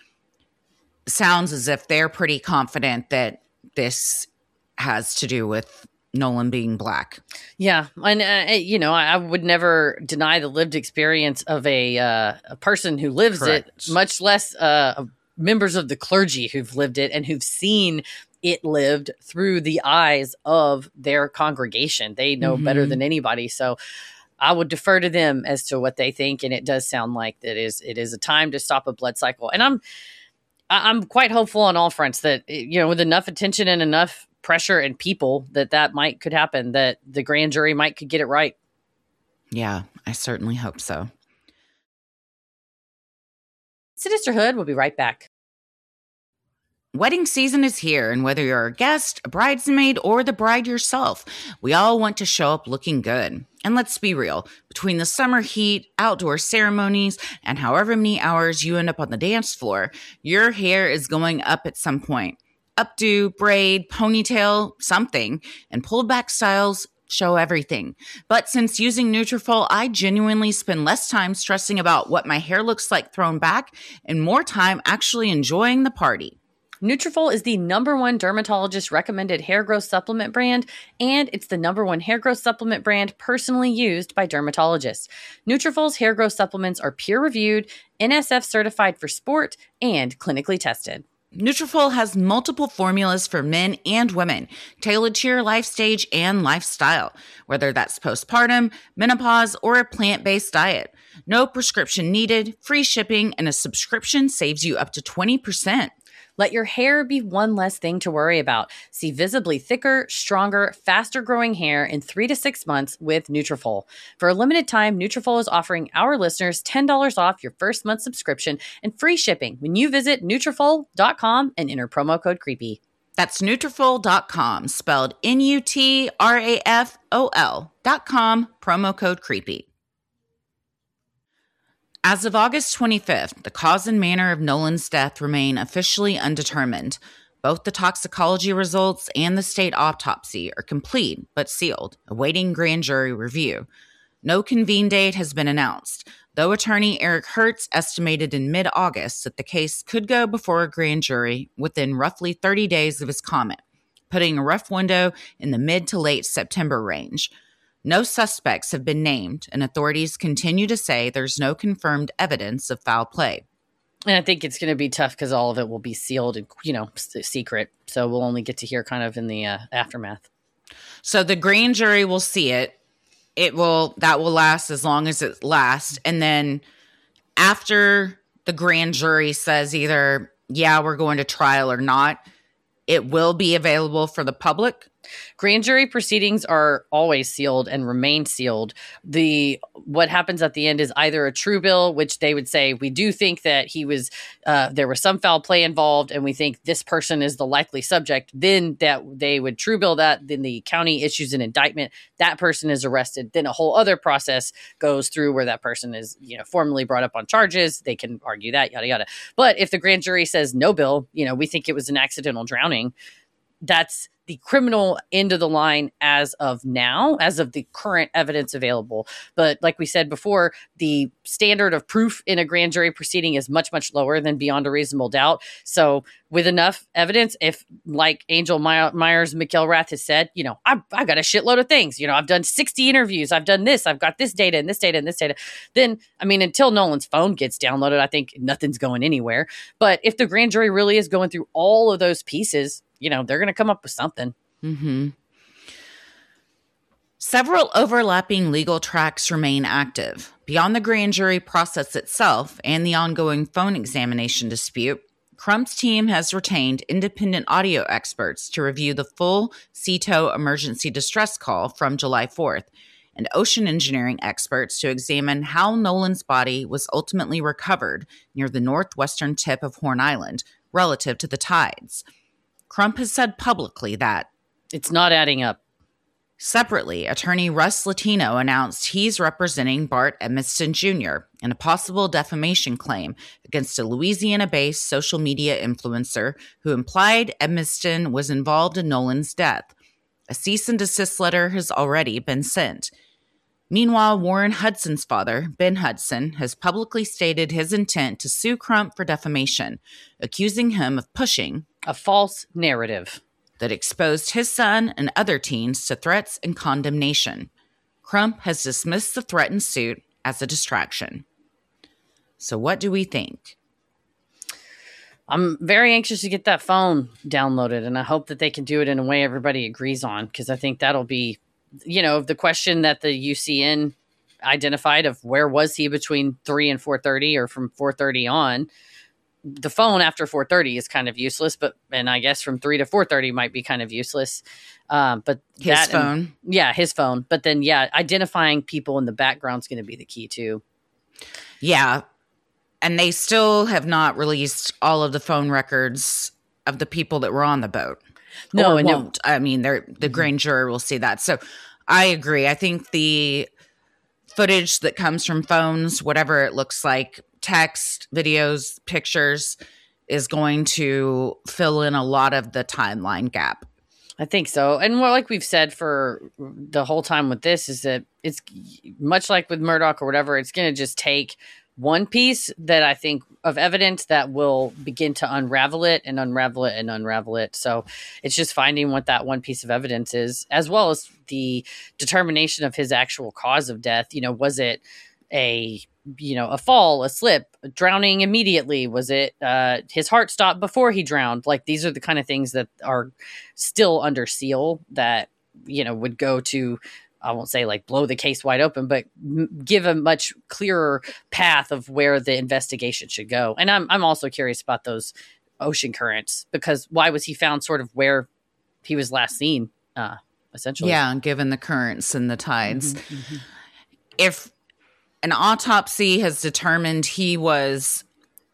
Sounds as if they're pretty confident that this has to do with Nolan being Black. Yeah. And, uh, you know, I, I would never deny the lived experience of a, uh, a person who lives Correct. it, much less uh, members of the clergy who've lived it and who've seen it lived through the eyes of their congregation. They know Mhm. better than anybody. So I would defer to them as to what they think. And it does sound like that is, it is a time to stop a blood cycle. And I'm, I- I'm quite hopeful on all fronts that, you know, with enough attention and enough pressure and people that that might could happen, that the grand jury might could get it right. Yeah, I certainly hope so. Sinisterhood will be right back. Wedding season is here, and whether you're a guest, a bridesmaid, or the bride yourself, we all want to show up looking good. And let's be real, between the summer heat, outdoor ceremonies, and however many hours you end up on the dance floor, your hair is going up at some point. Updo, braid, ponytail, something, and pulled back styles show everything. But since using Nutrafol, I genuinely spend less time stressing about what my hair looks like thrown back and more time actually enjoying the party. Nutrafol is the number one dermatologist recommended hair growth supplement brand, and it's the number one hair growth supplement brand personally used by dermatologists. Nutrafol's hair growth supplements are peer-reviewed, N S F certified for sport, and clinically tested. Nutrafol has multiple formulas for men and women, tailored to your life stage and lifestyle, whether that's postpartum, menopause, or a plant-based diet. No prescription needed, free shipping, and a subscription saves you up to twenty percent. Let your hair be one less thing to worry about. See visibly thicker, stronger, faster-growing hair in three to six months with Nutrafol. For a limited time, Nutrafol is offering our listeners ten dollars off your first month subscription and free shipping when you visit Nutrafol dot com and enter promo code CREEPY. That's Nutrafol dot com, spelled N U T R A F O L dot com, promo code CREEPY. As of August twenty-fifth, the cause and manner of Nolan's death remain officially undetermined. Both the toxicology results and the state autopsy are complete but sealed, awaiting grand jury review. No convene date has been announced, though attorney Eric Hertz estimated in mid-August that the case could go before a grand jury within roughly thirty days of his comment, putting a rough window in the mid to late September range. No suspects have been named, and authorities continue to say there's no confirmed evidence of foul play. And I think it's going to be tough because all of it will be sealed and, you know, secret. So we'll only get to hear kind of in the uh, aftermath. So the grand jury will see it. It will, that will last as long as it lasts. And then after the grand jury says either, yeah, we're going to trial or not, it will be available for the public. Grand jury proceedings are always sealed and remain sealed. The what happens at the end is either a true bill, which they would say, we do think that he was, uh, there was some foul play involved, and we think this person is the likely subject. Then that they would true bill that. Then the county issues an indictment. That person is arrested. Then a whole other process goes through where that person is, you know, formally brought up on charges. They can argue that, yada yada. But if the grand jury says no bill, you know, we think it was an accidental drowning, that's the criminal end of the line as of now, as of the current evidence available. But like we said before, the standard of proof in a grand jury proceeding is much, much lower than beyond a reasonable doubt. So with enough evidence, if like Angel My- Myers McElrath has said, you know, I've, I've got a shitload of things, you know, I've done sixty interviews, I've done this, I've got this data and this data and this data. Then, I mean, until Nolan's phone gets downloaded, I think nothing's going anywhere. But if the grand jury really is going through all of those pieces, you know, they're going to come up with something. Mm-hmm. Several overlapping legal tracks remain active. Beyond the grand jury process itself and the ongoing phone examination dispute, Crump's team has retained independent audio experts to review the full C T O emergency distress call from July fourth, and ocean engineering experts to examine how Nolan's body was ultimately recovered near the northwestern tip of Horn Island relative to the tides. Crump has said publicly that it's not adding up. Separately, attorney Russ Latino announced he's representing Bart Edmiston Junior in a possible defamation claim against a Louisiana-based social media influencer who implied Edmiston was involved in Nolan's death. A cease and desist letter has already been sent. Meanwhile, Warren Hudson's father, Ben Hudson, has publicly stated his intent to sue Crump for defamation, accusing him of pushing a false narrative that exposed his son and other teens to threats and condemnation. Crump has dismissed the threatened suit as a distraction. So what do we think? I'm very anxious to get that phone downloaded, and I hope that they can do it in a way everybody agrees on, because I think that'll be, you know, the question that the U C N identified of where was he between three and four thirty or from four thirty on. The phone after four thirty is kind of useless, but, and I guess from three to four thirty might be kind of useless. Um, but his that phone. And, yeah, his phone. But then, yeah, identifying people in the background is going to be the key too. Yeah. And they still have not released all of the phone records of the people that were on the boat. No, or and won't. It, I mean, they're, the mm-hmm. grand jury will see that. So I agree. I think the footage that comes from phones, whatever it looks like, text, videos, pictures, is going to fill in a lot of the timeline gap. I think so. And more like we've said for the whole time with this is that it's much like with Murdaugh or whatever, it's going to just take one piece that I think of evidence that will begin to unravel it and unravel it and unravel it. So it's just finding what that one piece of evidence is, as well as the determination of his actual cause of death. You know, was it a, you know, a fall, a slip, drowning immediately? Was it uh, his heart stopped before he drowned? Like, these are the kind of things that are still under seal that, you know, would go to, I won't say like blow the case wide open, but m- give a much clearer path of where the investigation should go. And I'm I'm also curious about those ocean currents, because why was he found sort of where he was last seen, uh, essentially? Yeah, given the currents and the tides. Mm-hmm, mm-hmm. If an autopsy has determined he was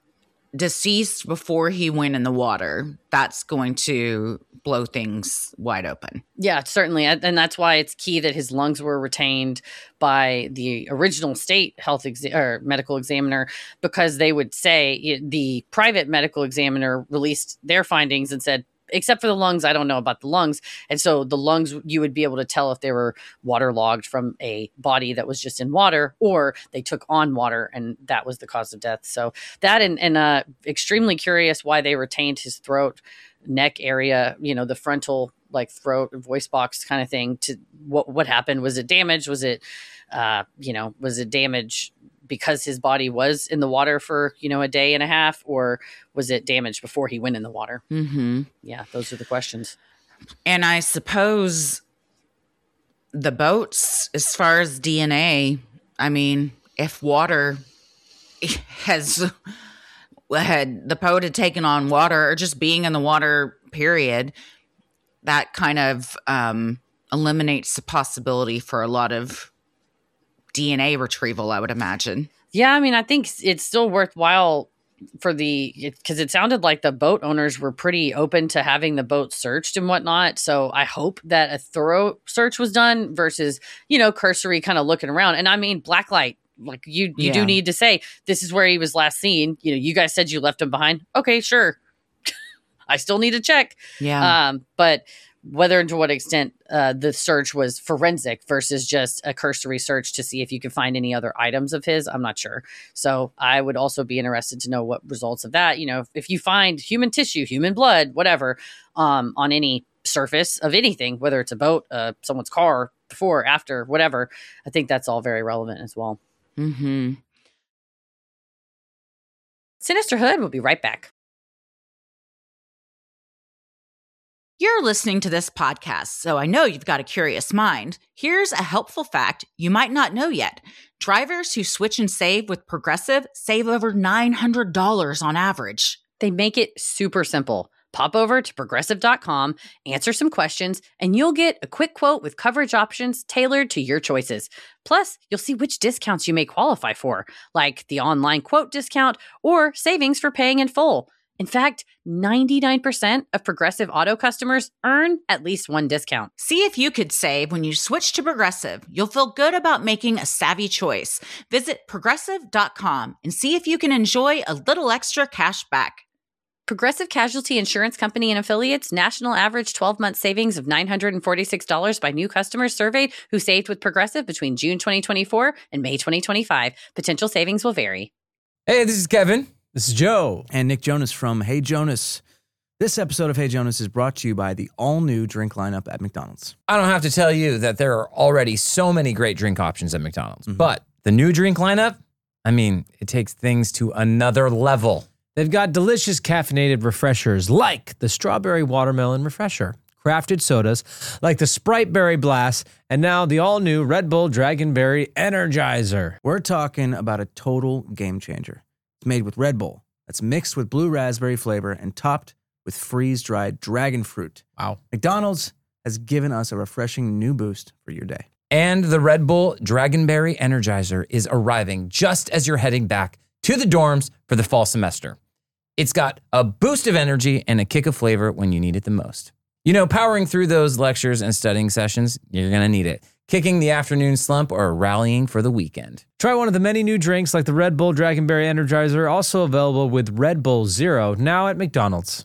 deceased before he went in the water, that's going to blow things wide open. Yeah, certainly. And that's why it's key that his lungs were retained by the original state health exa- or medical examiner, because they would say, the private medical examiner released their findings and said, except for the lungs, I don't know about the lungs. And so the lungs, you would be able to tell if they were waterlogged from a body that was just in water, or they took on water and that was the cause of death. So that, and, and uh, extremely curious why they retained his throat, neck area, you know, the frontal like throat voice box kind of thing. To what, what happened? Was it damaged? Was it, uh, you know, was it damaged because his body was in the water for, you know, a day and a half, or was it damaged before he went in the water? Mm-hmm. Yeah, those are the questions. And I suppose the boats, as far as D N A, I mean, if water has had the boat had taken on water or just being in the water, period, that kind of um, eliminates the possibility for a lot of D N A retrieval, I would imagine. Yeah, I mean, I think it's still worthwhile for the, because it, it sounded like the boat owners were pretty open to having the boat searched and whatnot. So I hope that a thorough search was done versus, you know, cursory kind of looking around. And I mean, blacklight, like you, you Yeah. do need to say, this is where he was last seen. You know, you guys said you left him behind. Okay, sure. I still need to check. Yeah. Um, but whether and to what extent uh, the search was forensic versus just a cursory search to see if you could find any other items of his, I'm not sure. So I would also be interested to know what results of that. You know, if, if you find human tissue, human blood, whatever, um, on any surface of anything, whether it's a boat, uh, someone's car, before, after, whatever, I think that's all very relevant as well. Mm-hmm. Sinisterhood will be right back. You're listening to this podcast, so I know you've got a curious mind. Here's a helpful fact you might not know yet. Drivers who switch and save with Progressive save over nine hundred dollars on average. They make it super simple. Pop over to progressive dot com, answer some questions, and you'll get a quick quote with coverage options tailored to your choices. Plus, you'll see which discounts you may qualify for, like the online quote discount or savings for paying in full. In fact, ninety-nine percent of Progressive Auto customers earn at least one discount. See if you could save when you switch to Progressive. You'll feel good about making a savvy choice. Visit progressive dot com and see if you can enjoy a little extra cash back. Progressive Casualty Insurance Company and Affiliates national average twelve-month savings of nine hundred forty-six dollars by new customers surveyed who saved with Progressive between June twenty twenty-four and May twenty twenty-five. Potential savings will vary. Hey, this is Kevin. This is Joe and Nick Jonas from Hey Jonas. This episode of Hey Jonas is brought to you by the all-new drink lineup at McDonald's. I don't have to tell you that there are already so many great drink options at McDonald's. Mm-hmm. But the new drink lineup, I mean, it takes things to another level. They've got delicious caffeinated refreshers like the Strawberry Watermelon Refresher, crafted sodas like the Sprite Berry Blast, and now the all-new Red Bull Dragonberry Energizer. We're talking about a total game changer. It's made with Red Bull that's mixed with blue raspberry flavor and topped with freeze-dried dragon fruit. Wow. McDonald's has given us a refreshing new boost for your day. And the Red Bull Dragonberry Energizer is arriving just as you're heading back to the dorms for the fall semester. It's got a boost of energy and a kick of flavor when you need it the most. You know, powering through those lectures and studying sessions, you're going to need it. Kicking the afternoon slump or rallying for the weekend. Try one of the many new drinks like the Red Bull Dragonberry Energizer, also available with Red Bull Zero, now at McDonald's.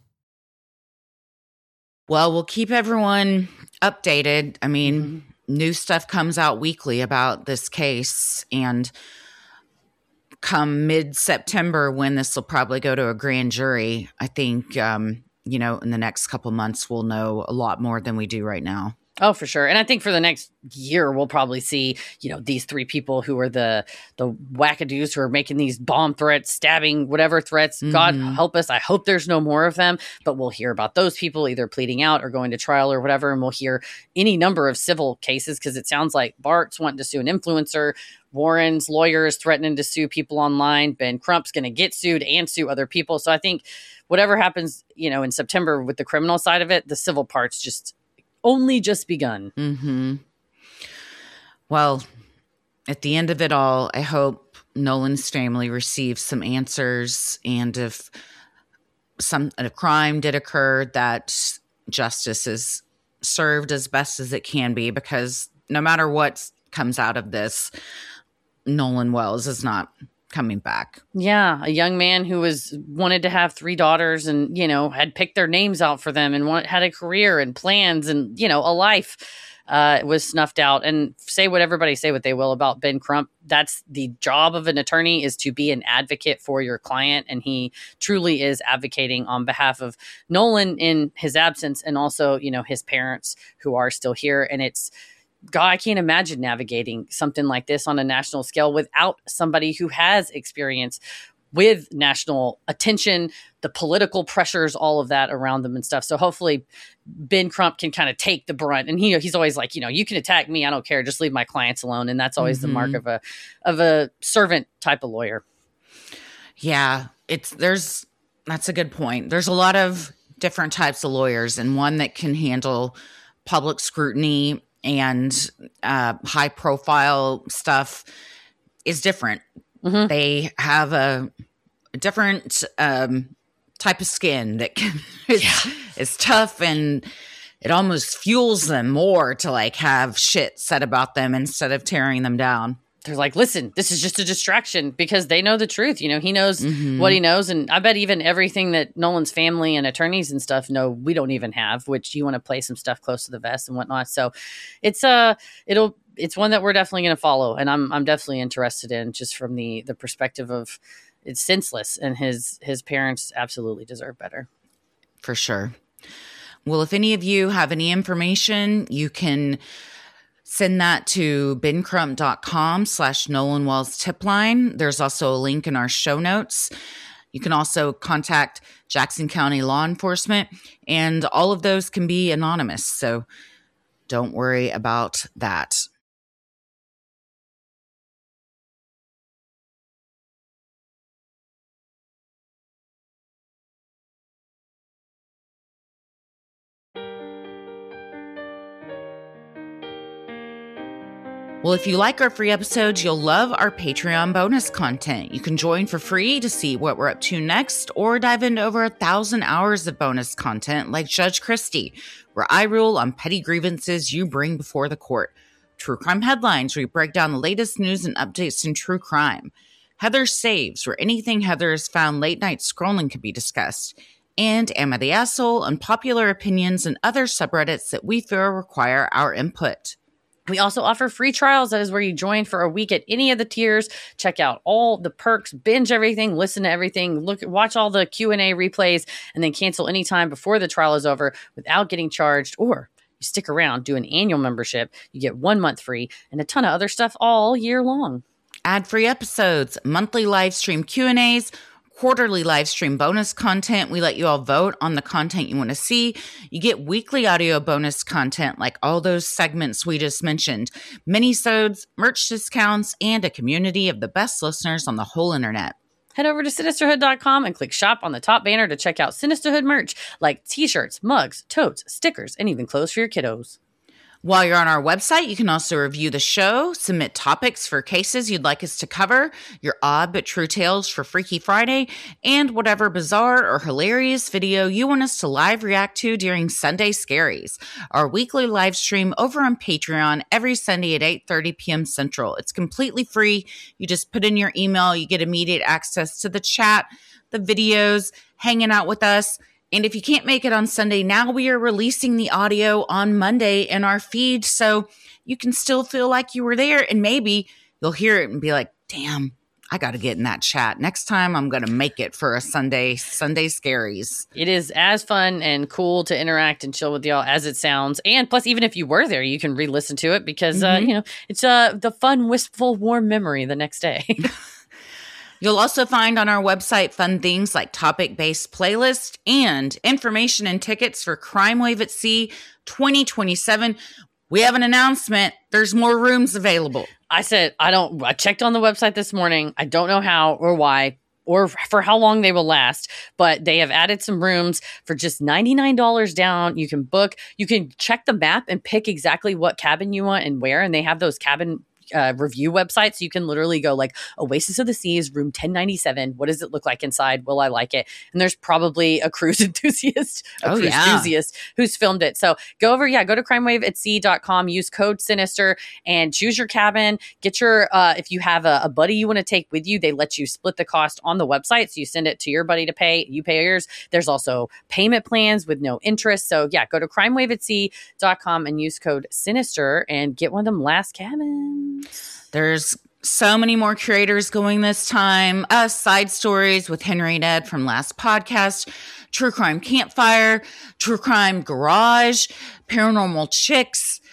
Well, we'll keep everyone updated. I mean, mm-hmm. new stuff comes out weekly about this case, and come mid-September, when this will probably go to a grand jury, I think, um, you know, in the next couple months, we'll know a lot more than we do right now. Oh, for sure. And I think for the next year, we'll probably see, you know, these three people who are the the wackadoos who are making these bomb threats, stabbing, whatever threats. Mm-hmm. God help us. I hope there's no more of them. But we'll hear about those people either pleading out or going to trial or whatever. And we'll hear any number of civil cases, because it sounds like Bart's wanting to sue an influencer. Warren's lawyers threatening to sue people online. Ben Crump's going to get sued and sue other people. So I think whatever happens, you know, in September with the criminal side of it, the civil part's just only just begun. Mm-hmm. Well, at the end of it all, I hope Nolan's family receives some answers, and if some a crime did occur, that justice is served as best as it can be, because no matter what comes out of this, Nolan Wells is not coming back. Yeah, a young man who was wanted to have three daughters, and you know had picked their names out for them, and want, had a career and plans, and you know a life, uh, was snuffed out. And say what everybody say what they will about Ben Crump, that's the job of an attorney, is to be an advocate for your client, and he truly is advocating on behalf of Nolan in his absence, and also you know his parents who are still here. And it's God, I can't imagine navigating something like this on a national scale without somebody who has experience with national attention, the political pressures, all of that around them and stuff. So hopefully Ben Crump can kind of take the brunt. And he he's always like, you know, you can attack me, I don't care, just leave my clients alone. And that's always mm-hmm. the mark of a of a servant type of lawyer. Yeah, it's there's that's a good point. There's a lot of different types of lawyers, and one that can handle public scrutiny and uh, high profile stuff is different. Mm-hmm. They have a, a different um, type of skin that can, is, yeah. is tough, and it almost fuels them more to like have shit said about them instead of tearing them down. They're like, listen, this is just a distraction, because they know the truth. You know, he knows mm-hmm. what he knows. And I bet even everything that Nolan's family and attorneys and stuff know, we don't even have, which you want to play some stuff close to the vest and whatnot. So it's uh it'll it's one that we're definitely going to follow. And I'm I'm definitely interested in, just from the the perspective of it's senseless, and his his parents absolutely deserve better. For sure. Well, if any of you have any information, you can send that to bencrump.com slash Nolan Wells tipline. There's also a link in our show notes. You can also contact Jackson County Law Enforcement, and all of those can be anonymous. So don't worry about that. Well, if you like our free episodes, you'll love our Patreon bonus content. You can join for free to see what we're up to next, or dive into over a thousand hours of bonus content like Judge Christie, where I rule on petty grievances you bring before the court. True Crime Headlines, where we break down the latest news and updates in true crime. Heather Saves, where anything Heather has found late night scrolling can be discussed. And Am I the Asshole? Unpopular opinions and other subreddits that we feel require our input. We also offer free trials. That is where you join for a week at any of the tiers. Check out all the perks, binge everything, listen to everything, look, watch all the Q and A replays, and then cancel anytime before the trial is over without getting charged. Or you stick around, do an annual membership, you get one month free and a ton of other stuff all year long. Ad-free episodes, monthly live stream Q and A's, quarterly live stream bonus content. We let you all vote on the content you want to see. You get weekly audio bonus content like all those segments we just mentioned, mini-sodes, merch discounts, and a community of the best listeners on the whole internet. Head over to Sinisterhood dot com and click shop on the top banner to check out Sinisterhood merch like t-shirts, mugs, totes, stickers, and even clothes for your kiddos. While you're on our website, you can also review the show, submit topics for cases you'd like us to cover, your odd but true tales for Freaky Friday, and whatever bizarre or hilarious video you want us to live react to during Sunday Scaries, our weekly live stream over on Patreon every Sunday at eight thirty p.m. Central. It's completely free. You just put in your email, you get immediate access to the chat, the videos, hanging out with us. And if you can't make it on Sunday, now we are releasing the audio on Monday in our feed, so you can still feel like you were there, and maybe you'll hear it and be like, damn, I got to get in that chat. Next time I'm going to make it for a Sunday, Sunday Scaries. It is as fun and cool to interact and chill with y'all as it sounds. And plus, even if you were there, you can re-listen to it because, mm-hmm. uh, you know, it's uh, the fun, wistful, warm memory the next day. You'll also find on our website fun things like topic-based playlists and information and tickets for Crime Wave at Sea twenty twenty-seven. We have an announcement. There's more rooms available. I said, I don't, I checked on the website this morning. I don't know how or why or for how long they will last, but they have added some rooms for just ninety-nine dollars down. You can book, you can check the map and pick exactly what cabin you want and where. And they have those cabin Uh, review websites. You can literally go like Oasis of the Seas, room ten ninety-seven. What does it look like inside? Will I like it? And there's probably a cruise enthusiast, a oh, cruise yeah. enthusiast who's filmed it. So go over, yeah, go to crime wave at sea dot com, use code Sinister and choose your cabin. Get your, uh, if you have a, a buddy you want to take with you, they let you split the cost on the website. So you send it to your buddy to pay, you pay yours. There's also payment plans with no interest. So yeah, go to crime wave at sea dot com and use code Sinister and get one of them last cabins. There's so many more creators going this time. Us, Side Stories with Henry and Ed from last podcast, True Crime Campfire, True Crime Garage, Paranormal Chicks,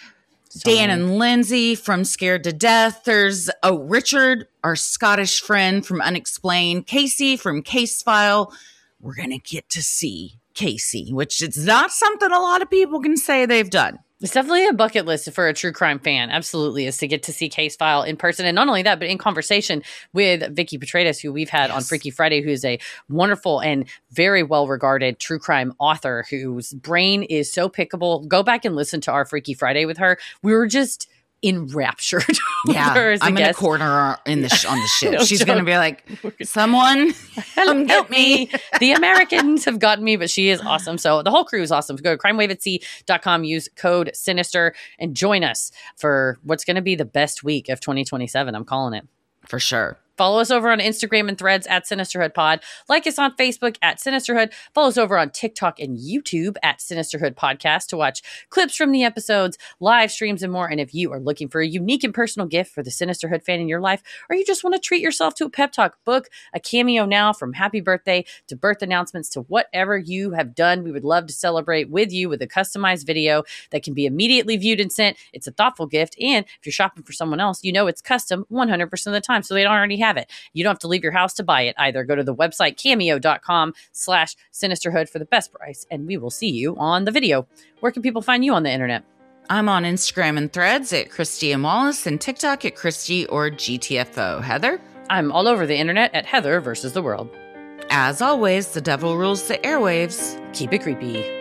So Dan many. and Lindsay from Scared to Death. There's oh Richard, our Scottish friend from Unexplained. Casey from Case File. We're gonna get to see Casey, which is not something a lot of people can say they've done. It's definitely a bucket list for a true crime fan. Absolutely, is to get to see Case File in person, and not only that, but in conversation with Vicky Petratus, who we've had yes. on Freaky Friday, who is a wonderful and very well regarded true crime author whose brain is so pickable. Go back and listen to our Freaky Friday with her. We were just enraptured. Yeah, her as a I'm going to guest. corner her in the sh- on the ship. No She's joke. going to be like, someone come get me. The Americans have gotten me, but she is awesome. So the whole crew is awesome. Go to crime wave at sea dot com, use code Sinister, and join us for what's going to be the best week of twenty twenty-seven. I'm calling it. For sure. Follow us over on Instagram and Threads at Sinisterhood Pod. Like us on Facebook at Sinisterhood. Follow us over on TikTok and YouTube at Sinisterhood Podcast to watch clips from the episodes, live streams, and more. And if you are looking for a unique and personal gift for the Sinisterhood fan in your life, or you just want to treat yourself to a pep talk, book a cameo now, from happy birthday to birth announcements to whatever you have done. We would love to celebrate with you with a customized video that can be immediately viewed and sent. It's a thoughtful gift. And if you're shopping for someone else, you know it's custom one hundred percent of the time, so they don't already have it. You don't have to leave your house to buy it either. Go to the website cameo.com slash sinisterhood for the best price, and we will see you on the video. Where can people find you on the internet? I'm on Instagram and Threads at Christy and Wallace, and TikTok at Christy or G T F O. Heather? I'm all over the internet at Heather versus the world. As always, the devil rules the airwaves. Keep it creepy.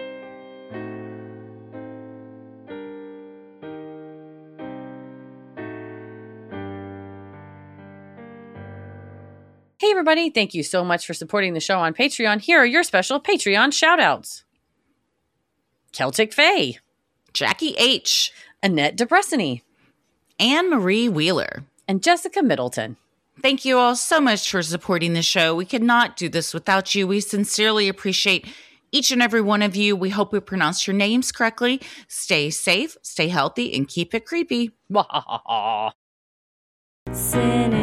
Hey, everybody. Thank you so much for supporting the show on Patreon. Here are your special Patreon shout-outs. Celtic Faye. Jackie H. Annette DeBressany. Anne Marie Wheeler. And Jessica Middleton. Thank you all so much for supporting the show. We could not do this without you. We sincerely appreciate each and every one of you. We hope we pronounce your names correctly. Stay safe, stay healthy, and keep it creepy. Sinister.